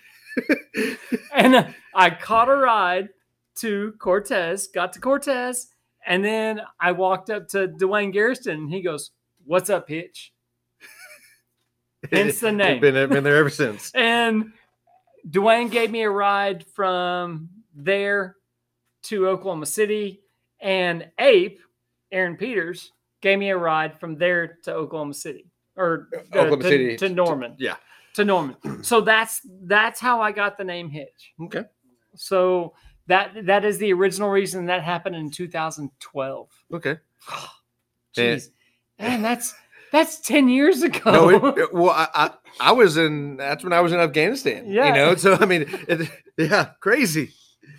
And uh, I caught a ride to Cortez, got to Cortez, and then I walked up to Dwayne Garrison, and he goes, what's up, Hitch? Hence the name. Been, been there ever since. And Dwayne gave me a ride from there to Oklahoma City, and Ape, Aaron Peters, gave me a ride from there to Oklahoma City, or uh, Oklahoma to, City to Norman. To, yeah, to Norman. So that's that's how I got the name Hitch. Okay. So that that is the original reason that happened in two thousand twelve. Okay. Jeez, man, that's that's ten years ago. No, it, it, well, I, I I was in. That's when I was in Afghanistan. Yeah. You know, so I mean, it, yeah, crazy.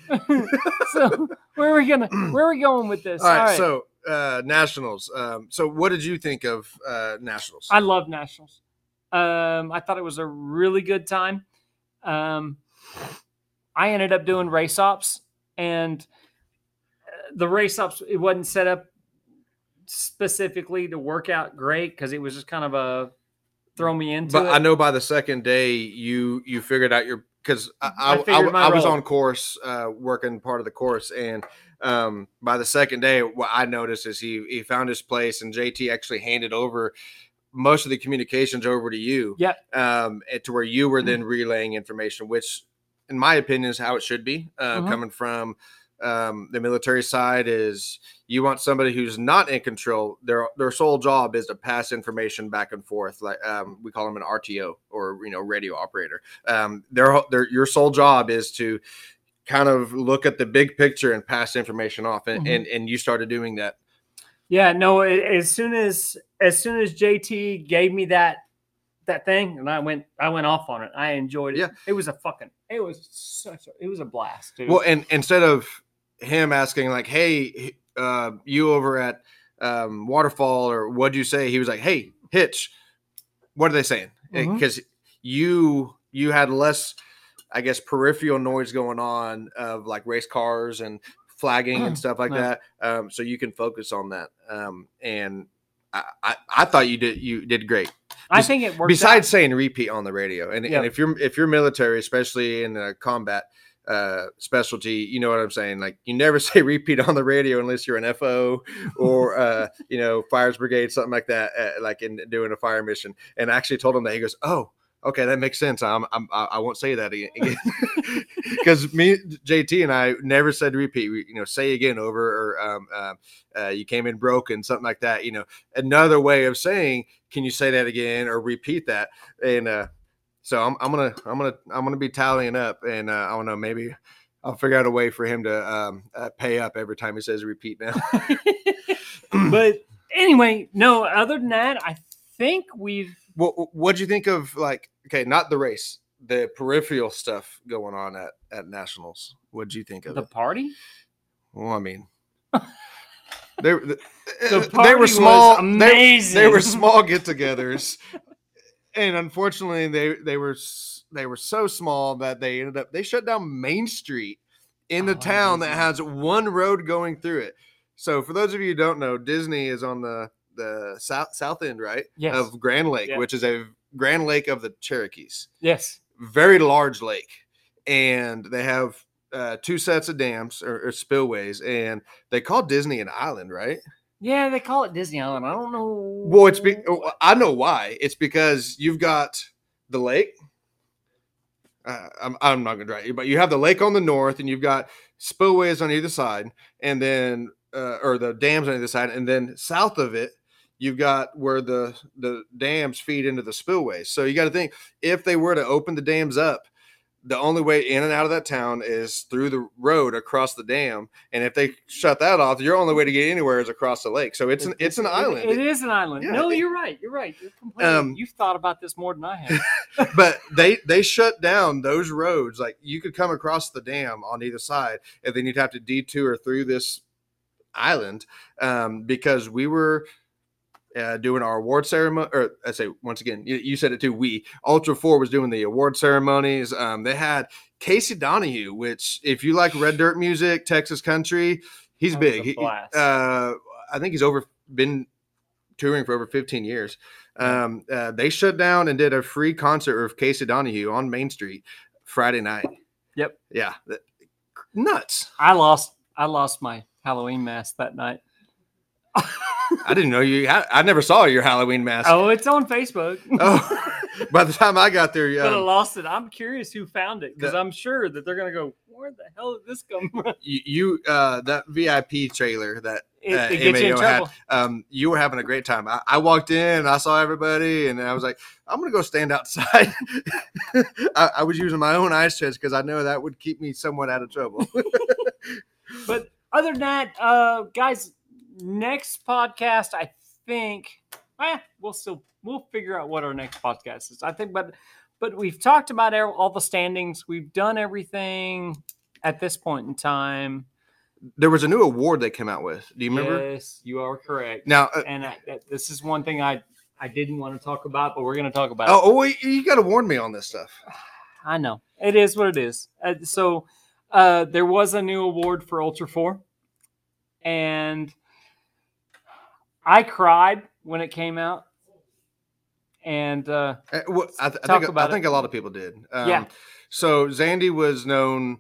So where are we gonna where are we going with this? All right, All right. so uh, Nationals. Um, so what did you think of uh, Nationals? I love Nationals. Um, I thought it was a really good time. Um, I ended up doing race ops, and the race ops, it wasn't set up specifically to work out great because it was just kind of a throw me into but it. I know by the second day you you figured out your because I I I, I, figured my I was role. on course uh, working part of the course, and um, by the second day what I noticed is he he found his place, and J T actually handed over most of the communications over to you. Yeah. Um, and to where you were then relaying information, which in my opinion is how it should be. Uh, Mhm. coming from um, the military side, is you want somebody who's not in control. Their their sole job is to pass information back and forth. Like um, we call them an R T O, or you know radio operator. Um, their their your sole job is to kind of look at the big picture and pass information off, and Mhm. and, and you started doing that. Yeah, no. a- As soon as as soon as J T gave me that that thing, and I went I went off on it. I enjoyed it. Yeah. It was a fucking. It was such. A, it was a blast, dude. Well, and instead of him asking like, "Hey, uh, you over at um, Waterfall," or "What'd you say?" He was like, "Hey, Hitch, what are they saying?" Mhm. Because you you had less, I guess, peripheral noise going on of like race cars and flagging and stuff like Yeah. that. Um, so you can focus on that. Um, and I, I, I thought you did you did great. I think it worked. Besides out. saying repeat on the radio, and, Yeah. and if you're if you're military, especially in a combat uh, specialty, you know what I'm saying. Like you never say repeat on the radio unless you're an F O or uh, you know fires brigade, something like that, uh, like in doing a fire mission. And I actually told him that. He goes, "Oh, okay, that makes sense. I'm, I'm I won't say that again," because me, J T, and I never said repeat. We, you know, say again over, or um, uh, uh, you came in broken, something like that. You know, another way of saying, can you say that again or repeat that? And uh, so I'm, I'm gonna I'm gonna I'm gonna be tallying up, and uh, I don't know, maybe I'll figure out a way for him to um, uh, pay up every time he says repeat now. But anyway, no. Other than that, I think we've. What what'd you think of, like, okay, not the race, the peripheral stuff going on at, at Nationals? What'd you think of The it? party? Well, I mean, they, The they party were was small. They, amazing. they were small get-togethers, and unfortunately, they they were s- they were so small that they ended up they shut down Main Street in the Oh, town that Disney. has one road going through it. So, for those of you who don't know, Disney is on the the south south end, right? Yes. Of Grand Lake, Yeah. which is a Grand Lake of the Cherokees. Yes. Very large lake, and they have uh, two sets of dams or, or spillways, and they call Disney an island, right? Yeah, they call it Disney Island. I don't know. Well, it's be- I know why. It's because you've got the lake. Uh, I'm I'm not gonna drive you, but you have the lake on the north, and you've got spillways on either side, and then uh, or the dams on either side, and then south of it, you've got where the the dams feed into the spillways. So you got to think, if they were to open the dams up, the only way in and out of that town is through the road across the dam, and if they shut that off, your only way to get anywhere is across the lake. So it's an it's an It- island. It is an island. Yeah, no, it- you're right. You're right. You're completely, Um, you've thought about this more than I have. But they they shut down those roads. Like you could come across the dam on either side, and then you'd have to detour through this island um, because we were uh, doing our award ceremony. Or I say once again, you, you said it too. We Ultra Four was doing the award ceremonies. Um, they had Casey Donahue, which if you like red dirt music, Texas country, he's That was big. a He- blast. uh, I think he's over been touring for over fifteen years. Um, uh, they shut down and did a free concert of Casey Donahue on Main Street Friday night. Yep. Yeah. that- Nuts. I lost. I lost my Halloween mask that night. I didn't know you. I, I never saw your Halloween mask. Oh, it's on Facebook. Oh, by the time I got there, But I um, lost it. I'm curious who found it because The- I'm sure that they're gonna go, where the hell did this come from? you, you uh, that V I P trailer that It, uh, it gets you in M A O had, trouble. um, you were having a great time. I, I walked in and I saw everybody, and I was like, I'm gonna go stand outside. I, I was using my own ice chest because I know that would keep me somewhat out of trouble. But other than that, uh, guys, next podcast, I think, eh, we'll still we'll figure out what our next podcast is. I think, but but we've talked about all the standings. We've done everything at this point in time. There was a new award they came out with. Do you remember? Yes, you are correct. Now, uh, and I, that, this is one thing I I didn't want to talk about, but we're going to talk about oh, it. oh wait, you got to warn me on this stuff. I know it is what it is. Uh, so uh, there was a new award for Ultra Four, and I cried when it came out. And uh, Uh, well, I, th- I Talk think about I think it. a lot of people did. Um, Yeah. So Zandy was known.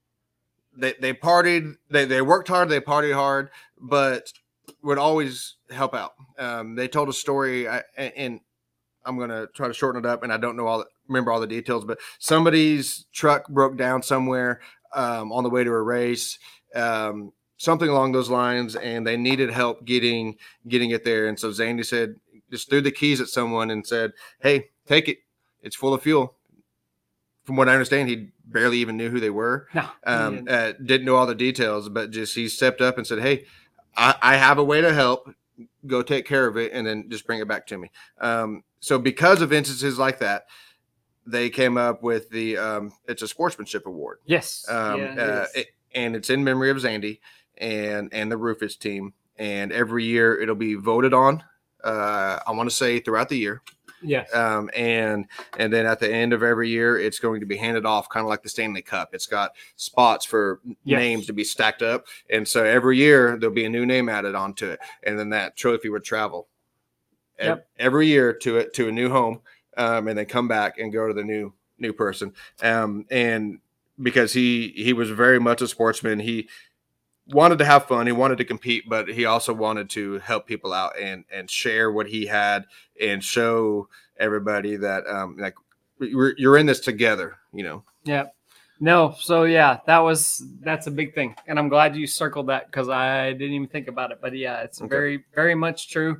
They they partied. They they worked hard. They partied hard, but would always help out. Um, they told a story, I, and, and I'm gonna try to shorten it up. And I don't know all the, remember all the details, but somebody's truck broke down somewhere um, on the way to a race. Um, something along those lines, and they needed help getting getting it there. And so Zandy said, just threw the keys at someone and said, "Hey, take it. It's full of fuel." From what I understand, he barely even knew who they were. no, Um, didn't. uh, didn't know all the details, but just he stepped up and said, "Hey, I, I have a way to help. Go take care of it, and then just bring it back to me." Um, so, because of instances like that, they came up with the um, it's a sportsmanship award. yes, Um, yeah, it uh, is. it- and it's in memory of Zandy and and the Rufus team. And every year it'll be voted on. Uh, I want to say throughout the year, yes, um, and and then at the end of every year, it's going to be handed off, kind of like the Stanley Cup. It's got spots for Yes. names to be stacked up, and so every year there'll be a new name added onto it, and then that trophy would travel ev- Yep. every year to it to a new home, um, and then come back and go to the new new person. Um, and because he he was very much a sportsman, he wanted to have fun, he wanted to compete, but he also wanted to help people out and and share what he had and show everybody that um like you're, you're in this together, you know. yeah. No, so yeah, that was that's a big thing, and I'm glad you circled that because I didn't even think about it. But yeah, it's Okay. very, very much true.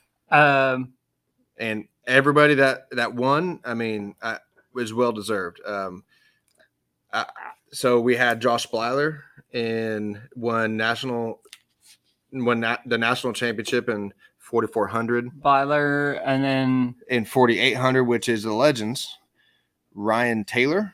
Um, And everybody that that won, I mean, uh, was well deserved. Um, uh, so we had Josh Blyler and won national, won na- the national championship in forty-four hundred, Byler, and then in forty-eight hundred, which is the Legends. Ryan Taylor.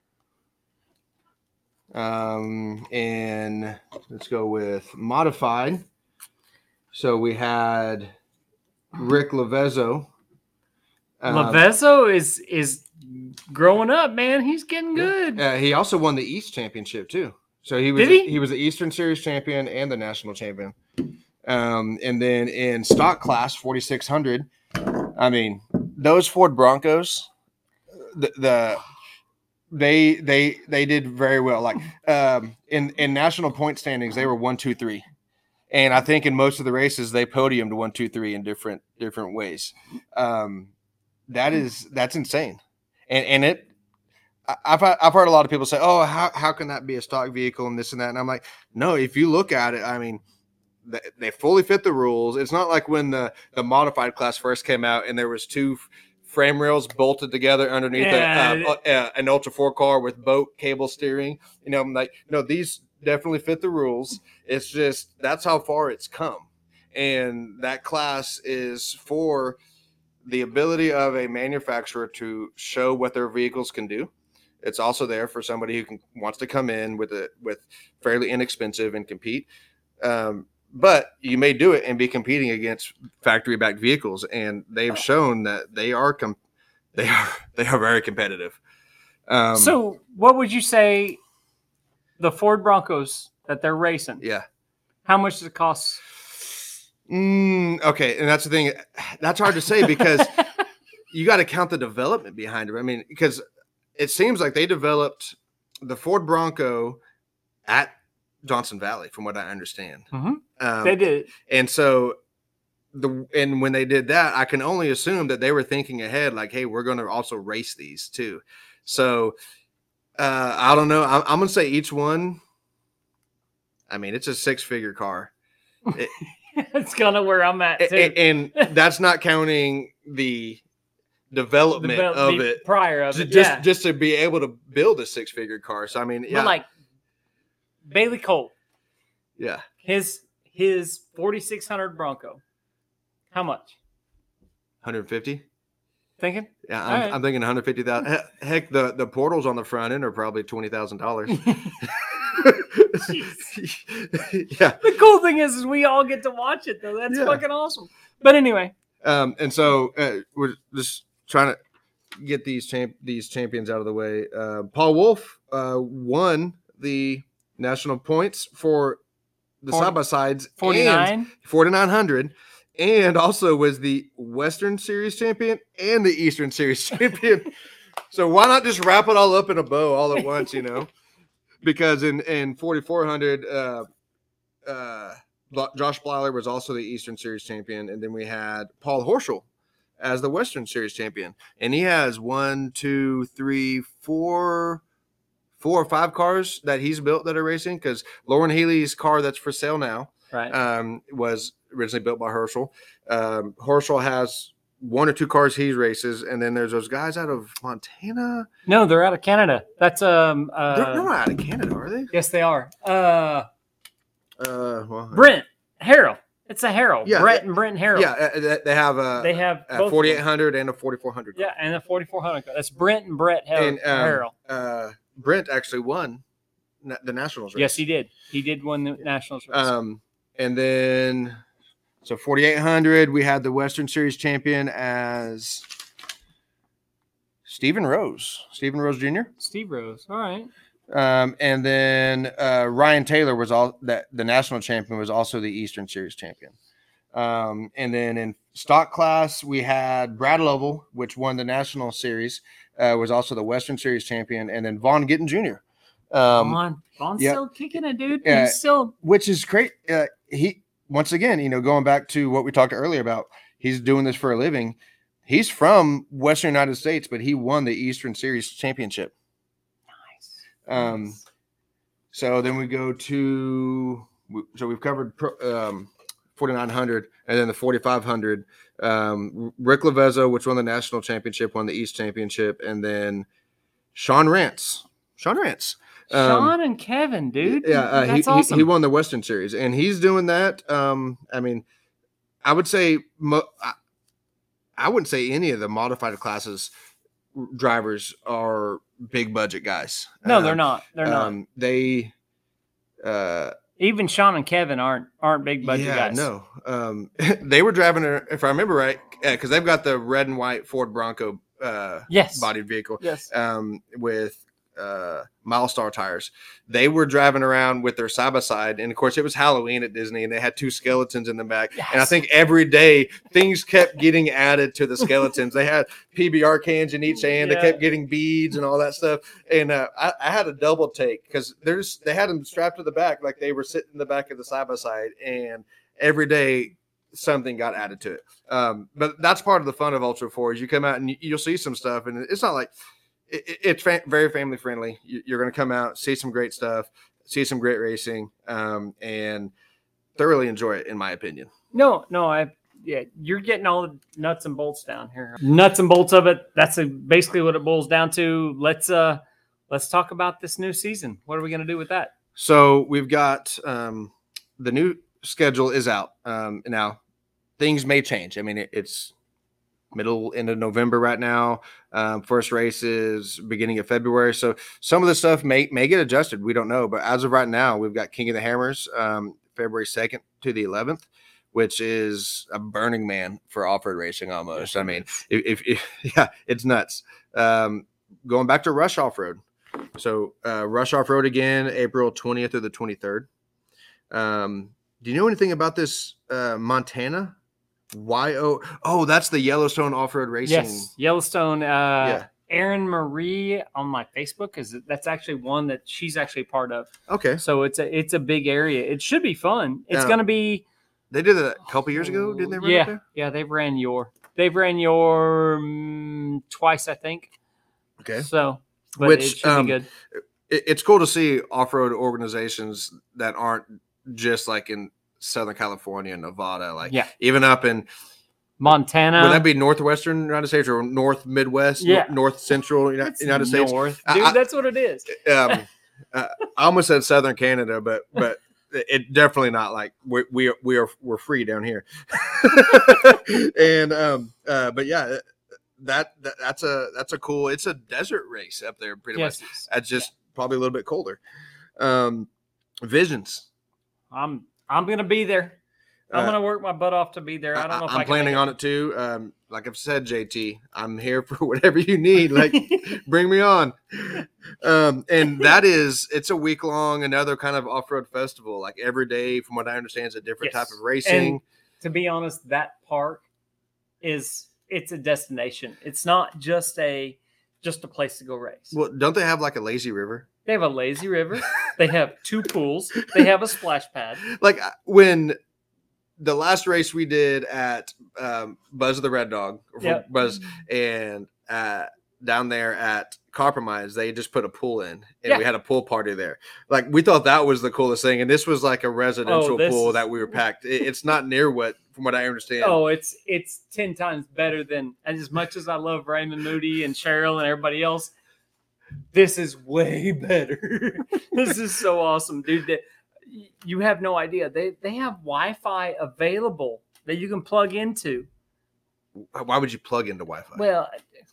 Um, and let's go with modified. So we had Rick Lavezzo. Um, Lavezzo is is growing up, man. He's getting good. Uh, he also won the East Championship too. So he was Did he? he was the Eastern Series champion and the national champion. Um, and then in stock class forty-six hundred, I mean, those Ford Broncos, the, the they they they did very well. Like um, in in national point standings, they were one, two, three, and I think in most of the races they podiumed one, two, three in different different ways. Um, that is that's insane, and and it. I- I've I've heard a lot of people say, "Oh, how how can that be a stock vehicle and this and that?" And I'm like, no. If you look at it, I mean, they, they fully fit the rules. It's not like when the the modified class first came out and there was two frame rails bolted together underneath Yeah. a, uh, uh, an Ultra four car with boat cable steering. You know, I'm like, no, these definitely fit the rules. It's just that's how far it's come, and that class is for the ability of a manufacturer to show what their vehicles can do. It's also there for somebody who can, wants to come in with a with fairly inexpensive and compete. Um, but you may do it and be competing against factory backed vehicles, and they've shown that they are com- they are they are very competitive. Um, So, what would you say the Ford Broncos that they're racing? yeah. How much does it cost? Mm, okay, and that's the thing. That's hard to say because you got to count the development behind it. I mean, because it seems like they developed the Ford Bronco at Johnson Valley, from what I understand. Mhm. Um, They did it. and so the and when they did that, I can only assume that they were thinking ahead, like, hey, we're going to also race these too. So uh, I don't know. I'm, I'm going to say each one. I mean, it's a six figure car. It, it's kind of where I'm at too. And, and that's not counting the development the, of the it prior of just, it. Yeah. just to be able to build a six figure car. So I mean, yeah, but like Bailey Colt, yeah, his his forty-six hundred Bronco, how much? one hundred fifty. Thinking? Yeah, I'm, right. I'm thinking one hundred fifty thousand. Heck, the the portals on the front end are probably twenty thousand dollars. Yeah. The cool thing is, is we all get to watch it though. That's Yeah. fucking awesome. But anyway, um, and so uh, we're just trying to get these champ these champions out of the way. Uh, Paul Wolf uh, won the national points for the side by sides, forty-nine, forty-nine hundred, and also was the Western Series champion and the Eastern Series champion. So why not just wrap it all up in a bow all at once, you know? Because in in forty-four hundred, uh, uh, Josh Blyler was also the Eastern Series champion, and then we had Paul Horschel as the Western Series champion, and he has one, two, three, four, four or five cars that he's built that are racing. Because Lauren Healy's car that's for sale now, right, um, was originally built by Horschel. Um, Horschel has one or two cars he races, and then there's those guys out of Montana. No, they're out of Canada. That's um. Uh, they're, they're not out of Canada, are they? Yes, they are. Uh, uh well, Brent Harrell. It's a Harrell. Yeah, Brett yeah, and Brent Harrell. Yeah, uh, they have a they have a forty-eight hundred and a forty-four hundred. Yeah, and a forty-four hundred. That's Brent and Brett Harrell. And, um, Harrell. Uh, Brent actually won na- the Nationals race. Yes, he did. He did win the Nationals race. Um, and then so forty-eight hundred, we had the Western Series champion as Stephen Rose, Stephen Rose Junior Steve Rose. All right. Um, and then uh, Ryan Taylor was all that the national champion was also the Eastern Series champion. Um, and then in stock class, we had Brad Lovell, which won the National Series, uh, was also the Western Series champion, and then Vaughn Gittin Junior Um, Vaughn, Vaughn's yeah. still kicking it, dude. Yeah. He's still, which is great. Uh, he once again, you know, going back to what we talked earlier about, he's doing this for a living. He's from Western United States, but he won the Eastern Series championship. nice. Um, Nice. so then we go to, so we've covered um, forty-nine hundred and then the forty-five hundred. Um, Rick Lavezzo, which won the national championship, won the East championship, and then Sean Rance. Sean Rance. Um, Sean and Kevin, dude. Yeah, uh, That's he, awesome. he he won the Western Series, and he's doing that. Um, I mean, I would say mo- I, I wouldn't say any of the modified classes drivers are big budget guys. no, Um, they're not. They're not. Um, they, uh, Even Sean and Kevin aren't aren't big budget yeah, guys. no, um, they were driving, a, if I remember right, because they've got the red and white Ford Bronco uh, Yes. bodied vehicle. Yes. Um, with uh, Milestar tires. They were driving around with their side by side, and of course, it was Halloween at Disney, and they had two skeletons in the back. Yes. And I think every day things kept getting added to the skeletons. They had P B R cans in each hand. Yeah. They kept getting beads and all that stuff. And uh, I, I had a double take because there's they had them strapped to the back like they were sitting in the back of the side by side, and every day something got added to it. Um, but that's part of the fun of Ultra Four is you come out and you, you'll see some stuff, and it's not like it, it's fa- very family friendly. You, you're going to come out, see some great stuff, see some great racing, um, and thoroughly enjoy it, in my opinion. No, no, I yeah, you're getting all the nuts and bolts down here. Nuts and bolts of it. That's a, basically what it boils down to. Let's uh let's talk about this new season. What are we going to do with that? So we've got um, the new schedule is out um, now. Things may change. I mean, it, it's middle end of November right now. Um, first race is beginning of February. So some of the stuff may may get adjusted. We don't know. But as of right now, we've got King of the Hammers um, February second to the eleventh, which is a Burning Man for off-road racing almost. I mean, if, if, if yeah, it's nuts. Um, going back to Rush Off-Road. So uh, Rush Off-Road again, April twentieth through the twenty-third. Um, do you know anything about this uh, Montana? Y O Oh, that's the Yellowstone Off-Road Racing. Yes, Yellowstone. Uh, Yeah. Erin Marie on my Facebook is that's actually one that she's actually part of. Okay. So it's a it's a big area. It should be fun. It's Yeah. going to be They did it a couple years ago, didn't they? Run yeah, up there? yeah. They've ran your. They've ran your um, twice, I think. Okay. So, but Which, it should um, be good. It, it's cool to see off-road organizations that aren't just like in Southern California and Nevada, like Yeah. even up in Montana. Would that be northwestern United States or north Midwest? Yeah. nor- north central United, It's United States. north. I- Dude, I- that's what it is. Um, uh, I almost said southern Canada, but but it definitely not. Like we we are, we are we're free down here. and um uh, but yeah, that, that that's a that's a cool. It's a desert race up there, pretty Yes. much. That's just probably a little bit colder. Um, Visions. I'm I'm gonna be there. I'm Uh, gonna work my butt off to be there. I don't know if I I'm can planning make on it too. Um, like I've said, J T, I'm here for whatever you need. Like, bring me on. Um, and that is, it's a week long, another kind of off road festival. Like every day, from what I understand, is a different Yes. type of racing. And to be honest, that park is it's a destination. It's not just a just a place to go race. Well, don't they have like a lazy river? They have a lazy river. They have two pools. They have a splash pad. Like when the last race we did at um, Buzz of the Red Dog, or Yep. Buzz, and uh, down there at Compromise, they just put a pool in, and Yeah. we had a pool party there. Like we thought that was the coolest thing, and this was like a residential Oh, this pool is- that we were packed. It, it's not near what, from what I understand. Oh, it's it's ten times better than. And as much as I love Raymond Moody and Cheryl and everybody else, this is way better. This is so awesome, dude. That you have no idea. They they have Wi-Fi available that you can plug into. Why would you plug into Wi-Fi? Well,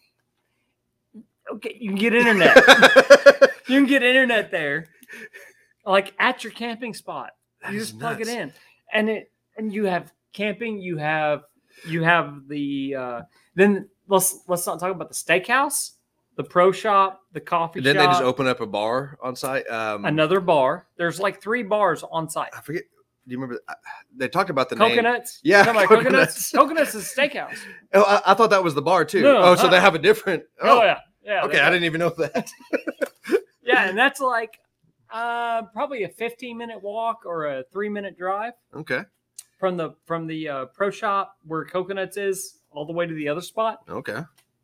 okay, you can get internet. You can get internet there, like at your camping spot. That You is just plug nuts. it in, and it and you have camping. You have you have the uh, then let's let's not talk about the steakhouse, the pro shop, the coffee And then shop. they just open up a bar on site. Um, Another bar. There's like three bars on site. I forget. Do you remember? They talked about the name. Coconuts. Yeah, You talking about Coconuts. coconuts. Coconuts is a steakhouse. Oh, I, I thought that was the bar too. No, oh, so they uh-uh. have a different. Oh, yeah, yeah. Okay, they I got- didn't even know that. Yeah, and that's like uh, probably a fifteen minute walk or a three minute drive Okay. from the from the uh, pro shop where Coconuts is all the way to the other spot. Okay.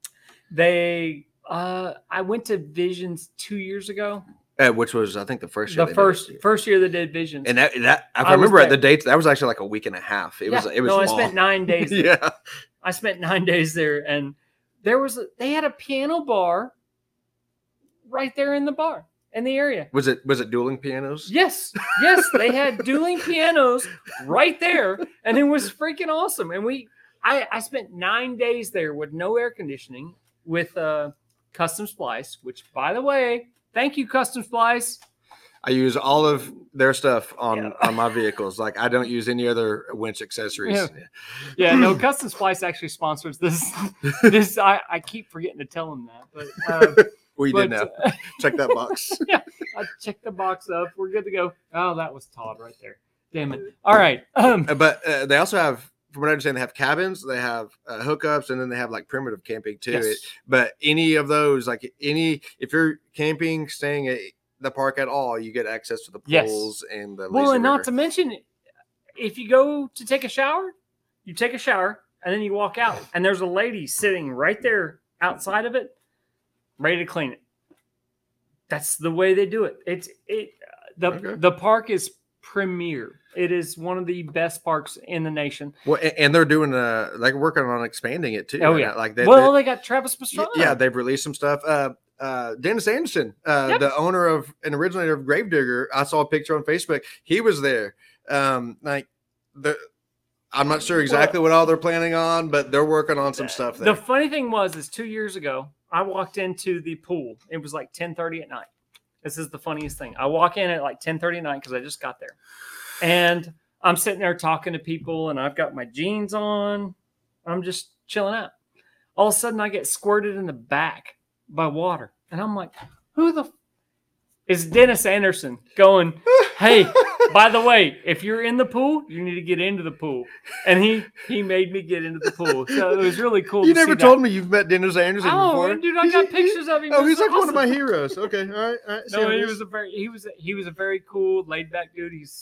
They, uh, I went to Visions two years ago. Uh, which was, I think, the first year. The they did first it. first year they did Visions. And that, that if I I, was remember at there. the dates, that was actually like a week and a half. It was, Yeah. it was no, I long. spent nine days. There. Yeah. I spent nine days there, and there was a, they had a piano bar right there in the bar in the area. Was it, was it dueling pianos? Yes, yes, they had dueling pianos right there, and it was freaking awesome. And we, I, I spent nine days there with no air conditioning, with uh, Custom Splice. Which, by the way, thank you, Custom Splice. I use all of their stuff on, Yeah. on my vehicles. Like I don't use any other winch accessories. Yeah. Yeah, no, Custom Splice actually sponsors this. This I, I keep forgetting to tell them that, but uh, Well, you but, did now. uh, Check that box. I checked the box up. We're good to go. Oh, that was Todd right there. Damn it. All right. Um, Uh, but uh, they also have, from what I understand, they have cabins, they have uh, hookups, and then they have like primitive camping too. yes. It, but any of those, like any, if you're camping, staying at the park at all, you get access to the Yes. pools and the Well, lazy and not river. to mention, if you go to take a shower, you take a shower and then you walk out, and there's a lady sitting right there outside of it, ready to clean it. That's the way they do it. It's it. The Okay. the park is premier. It is one of the best parks in the nation. Well, and, and they're doing uh like working on expanding it too. Oh, right yeah. now. Like they, well, they- they got Travis Pastrana. yeah, they've released some stuff. Uh, uh, Dennis Anderson, uh, Yep. the owner of and originator of Gravedigger, I saw a picture on Facebook. He was there. Um, like the, I'm not sure exactly what all they're planning on, but they're working on some stuff there. The funny thing was, is two years ago, I walked into the pool. It was like ten thirty at night. This is the funniest thing. I walk in at like ten thirty at night because I just got there. And I'm sitting there talking to people, and I've got my jeans on. I'm just chilling out. All of a sudden, I get squirted in the back by water. And I'm like, who the f-? It's Dennis Anderson going, hey, by the way, if you're in the pool, you need to get into the pool. And he he made me get into the pool. So it was really cool. You to never see told that. me you've met Dennis Anderson Oh, before. dude, I He's- got he- pictures of him. Oh, It he's was like one of my awesome. heroes. Okay, all right, all right. No, he Sanders. was a very he was a, he was a very cool, laid back dude. He's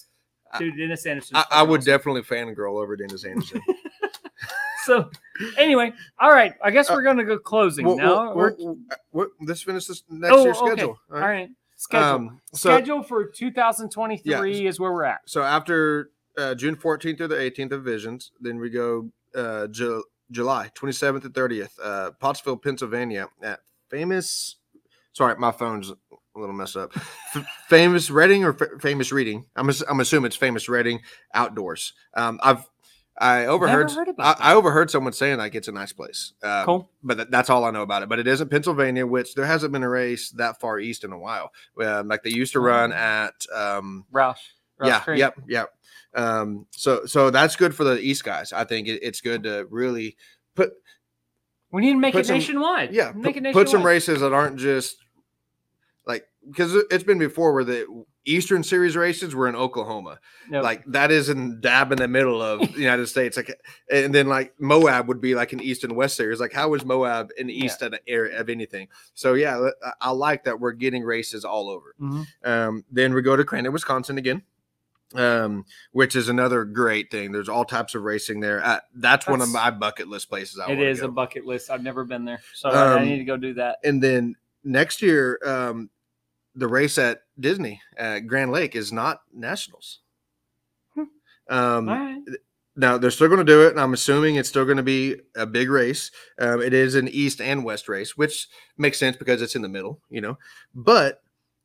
Dude, Dennis Anderson. I, I would awesome. definitely fangirl over Dennis Anderson. So, anyway, all right. I guess we're going to go closing well, now. Well, well, well, let's finish this next oh, year's okay. schedule. All right. All right. Schedule. Um, so, Schedule for two thousand twenty-three yeah. is where we're at. So, after uh, June fourteenth through the eighteenth of Visions, then we go uh, Ju- July twenty-seventh to thirtieth, uh, Pottsville, Pennsylvania, at famous. Sorry, my phone's a little messed up. F- famous Reading or f- famous Reading? I'm ass- I'm assuming it's famous Reading outdoors. Um, I've I overheard I, I overheard someone saying like it's a nice place. Um, cool, but th- that's all I know about it. But it is in Pennsylvania, which there hasn't been a race that far east in a while. Um, like they used to run at um, Roush. Roush yeah, Creek. yep, yep. Um, so so that's good for the East guys. I think it, it's good to really put. We need to make it some, nationwide. Yeah, make put, it nationwide. Put some races that aren't just like because it's been before where the Eastern Series races were in Oklahoma. Yep. Like that is in dab in the middle of the United States. Like, and then like Moab would be like an East and West series. Like how is Moab in the East yeah. area of anything? So yeah, I like that we're getting races all over. Mm-hmm. Um, then we go to Crandon, Wisconsin again. Um, which is another great thing. There's all types of racing there. Uh, that's, that's one of my bucket list places. I it is go. a bucket list. I've never been there, so um, I need to go do that. And then next year, um, the race at Disney at Grand Lake is not nationals. Hmm. Um, all right. Now they're still going to do it, and I'm assuming it's still going to be a big race. Um, it is an East and West race, which makes sense because it's in the middle, you know. But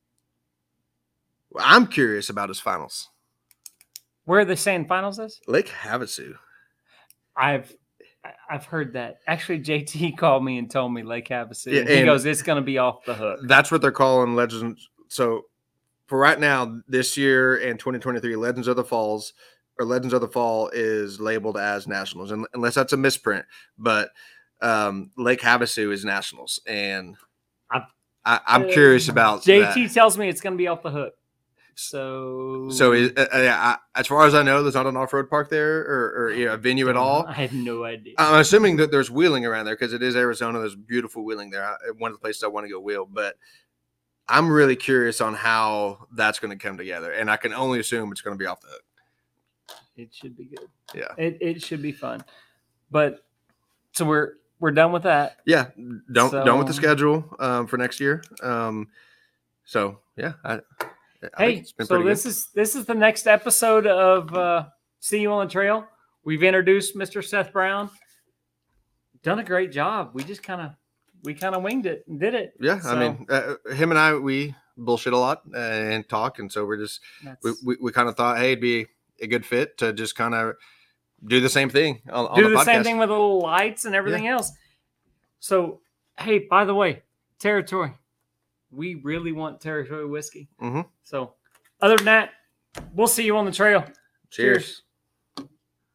I'm curious about his finals. Where are they saying finals is? Lake Havasu. I've I've heard that. Actually, J T called me and told me Lake Havasu. Yeah, he goes, it's going to be off the hook. That's what they're calling Legends. So for right now, this year and twenty twenty-three, Legends of the Falls or Legends of the Fall is labeled as nationals, unless that's a misprint. But um, Lake Havasu is nationals, and I'm, I, I'm uh, curious about J T that. tells me it's going to be off the hook. So, so is, uh, I, as far as I know, there's not an off-road park there or, or you know, a venue at all. I have no idea. I'm assuming that there's wheeling around there because it is Arizona. There's beautiful wheeling there. I, one of the places I want to go wheel, but I'm really curious on how that's going to come together, and I can only assume it's going to be off the hook. It should be good. Yeah, it it should be fun. But so we're we're done with that. Yeah, done so, done with the schedule um, for next year. Um, so yeah. I, I hey, so this good. is this is the next episode of uh, See You on the Trail. We've introduced Mister Seth Brown. Done a great job. We just kind of we kind of winged it and did it. Yeah, so, I mean, uh, him and I we bullshit a lot and talk, and so we're just we we, we kind of thought, hey, it'd be a good fit to just kind of do the same thing on, on do the, the podcast. same thing with little lights and everything yeah. else. So, hey, by the way, territory. We really want territory whiskey. Mm-hmm. So, other than that, we'll see you on the trail. Cheers. Cheers.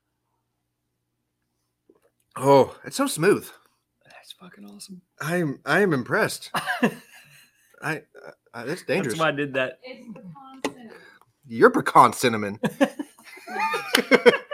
Oh, it's so smooth. That's fucking awesome. I'm I am impressed. I uh, that's dangerous. That's why I did that. It's pecan cinnamon. You're pecan cinnamon.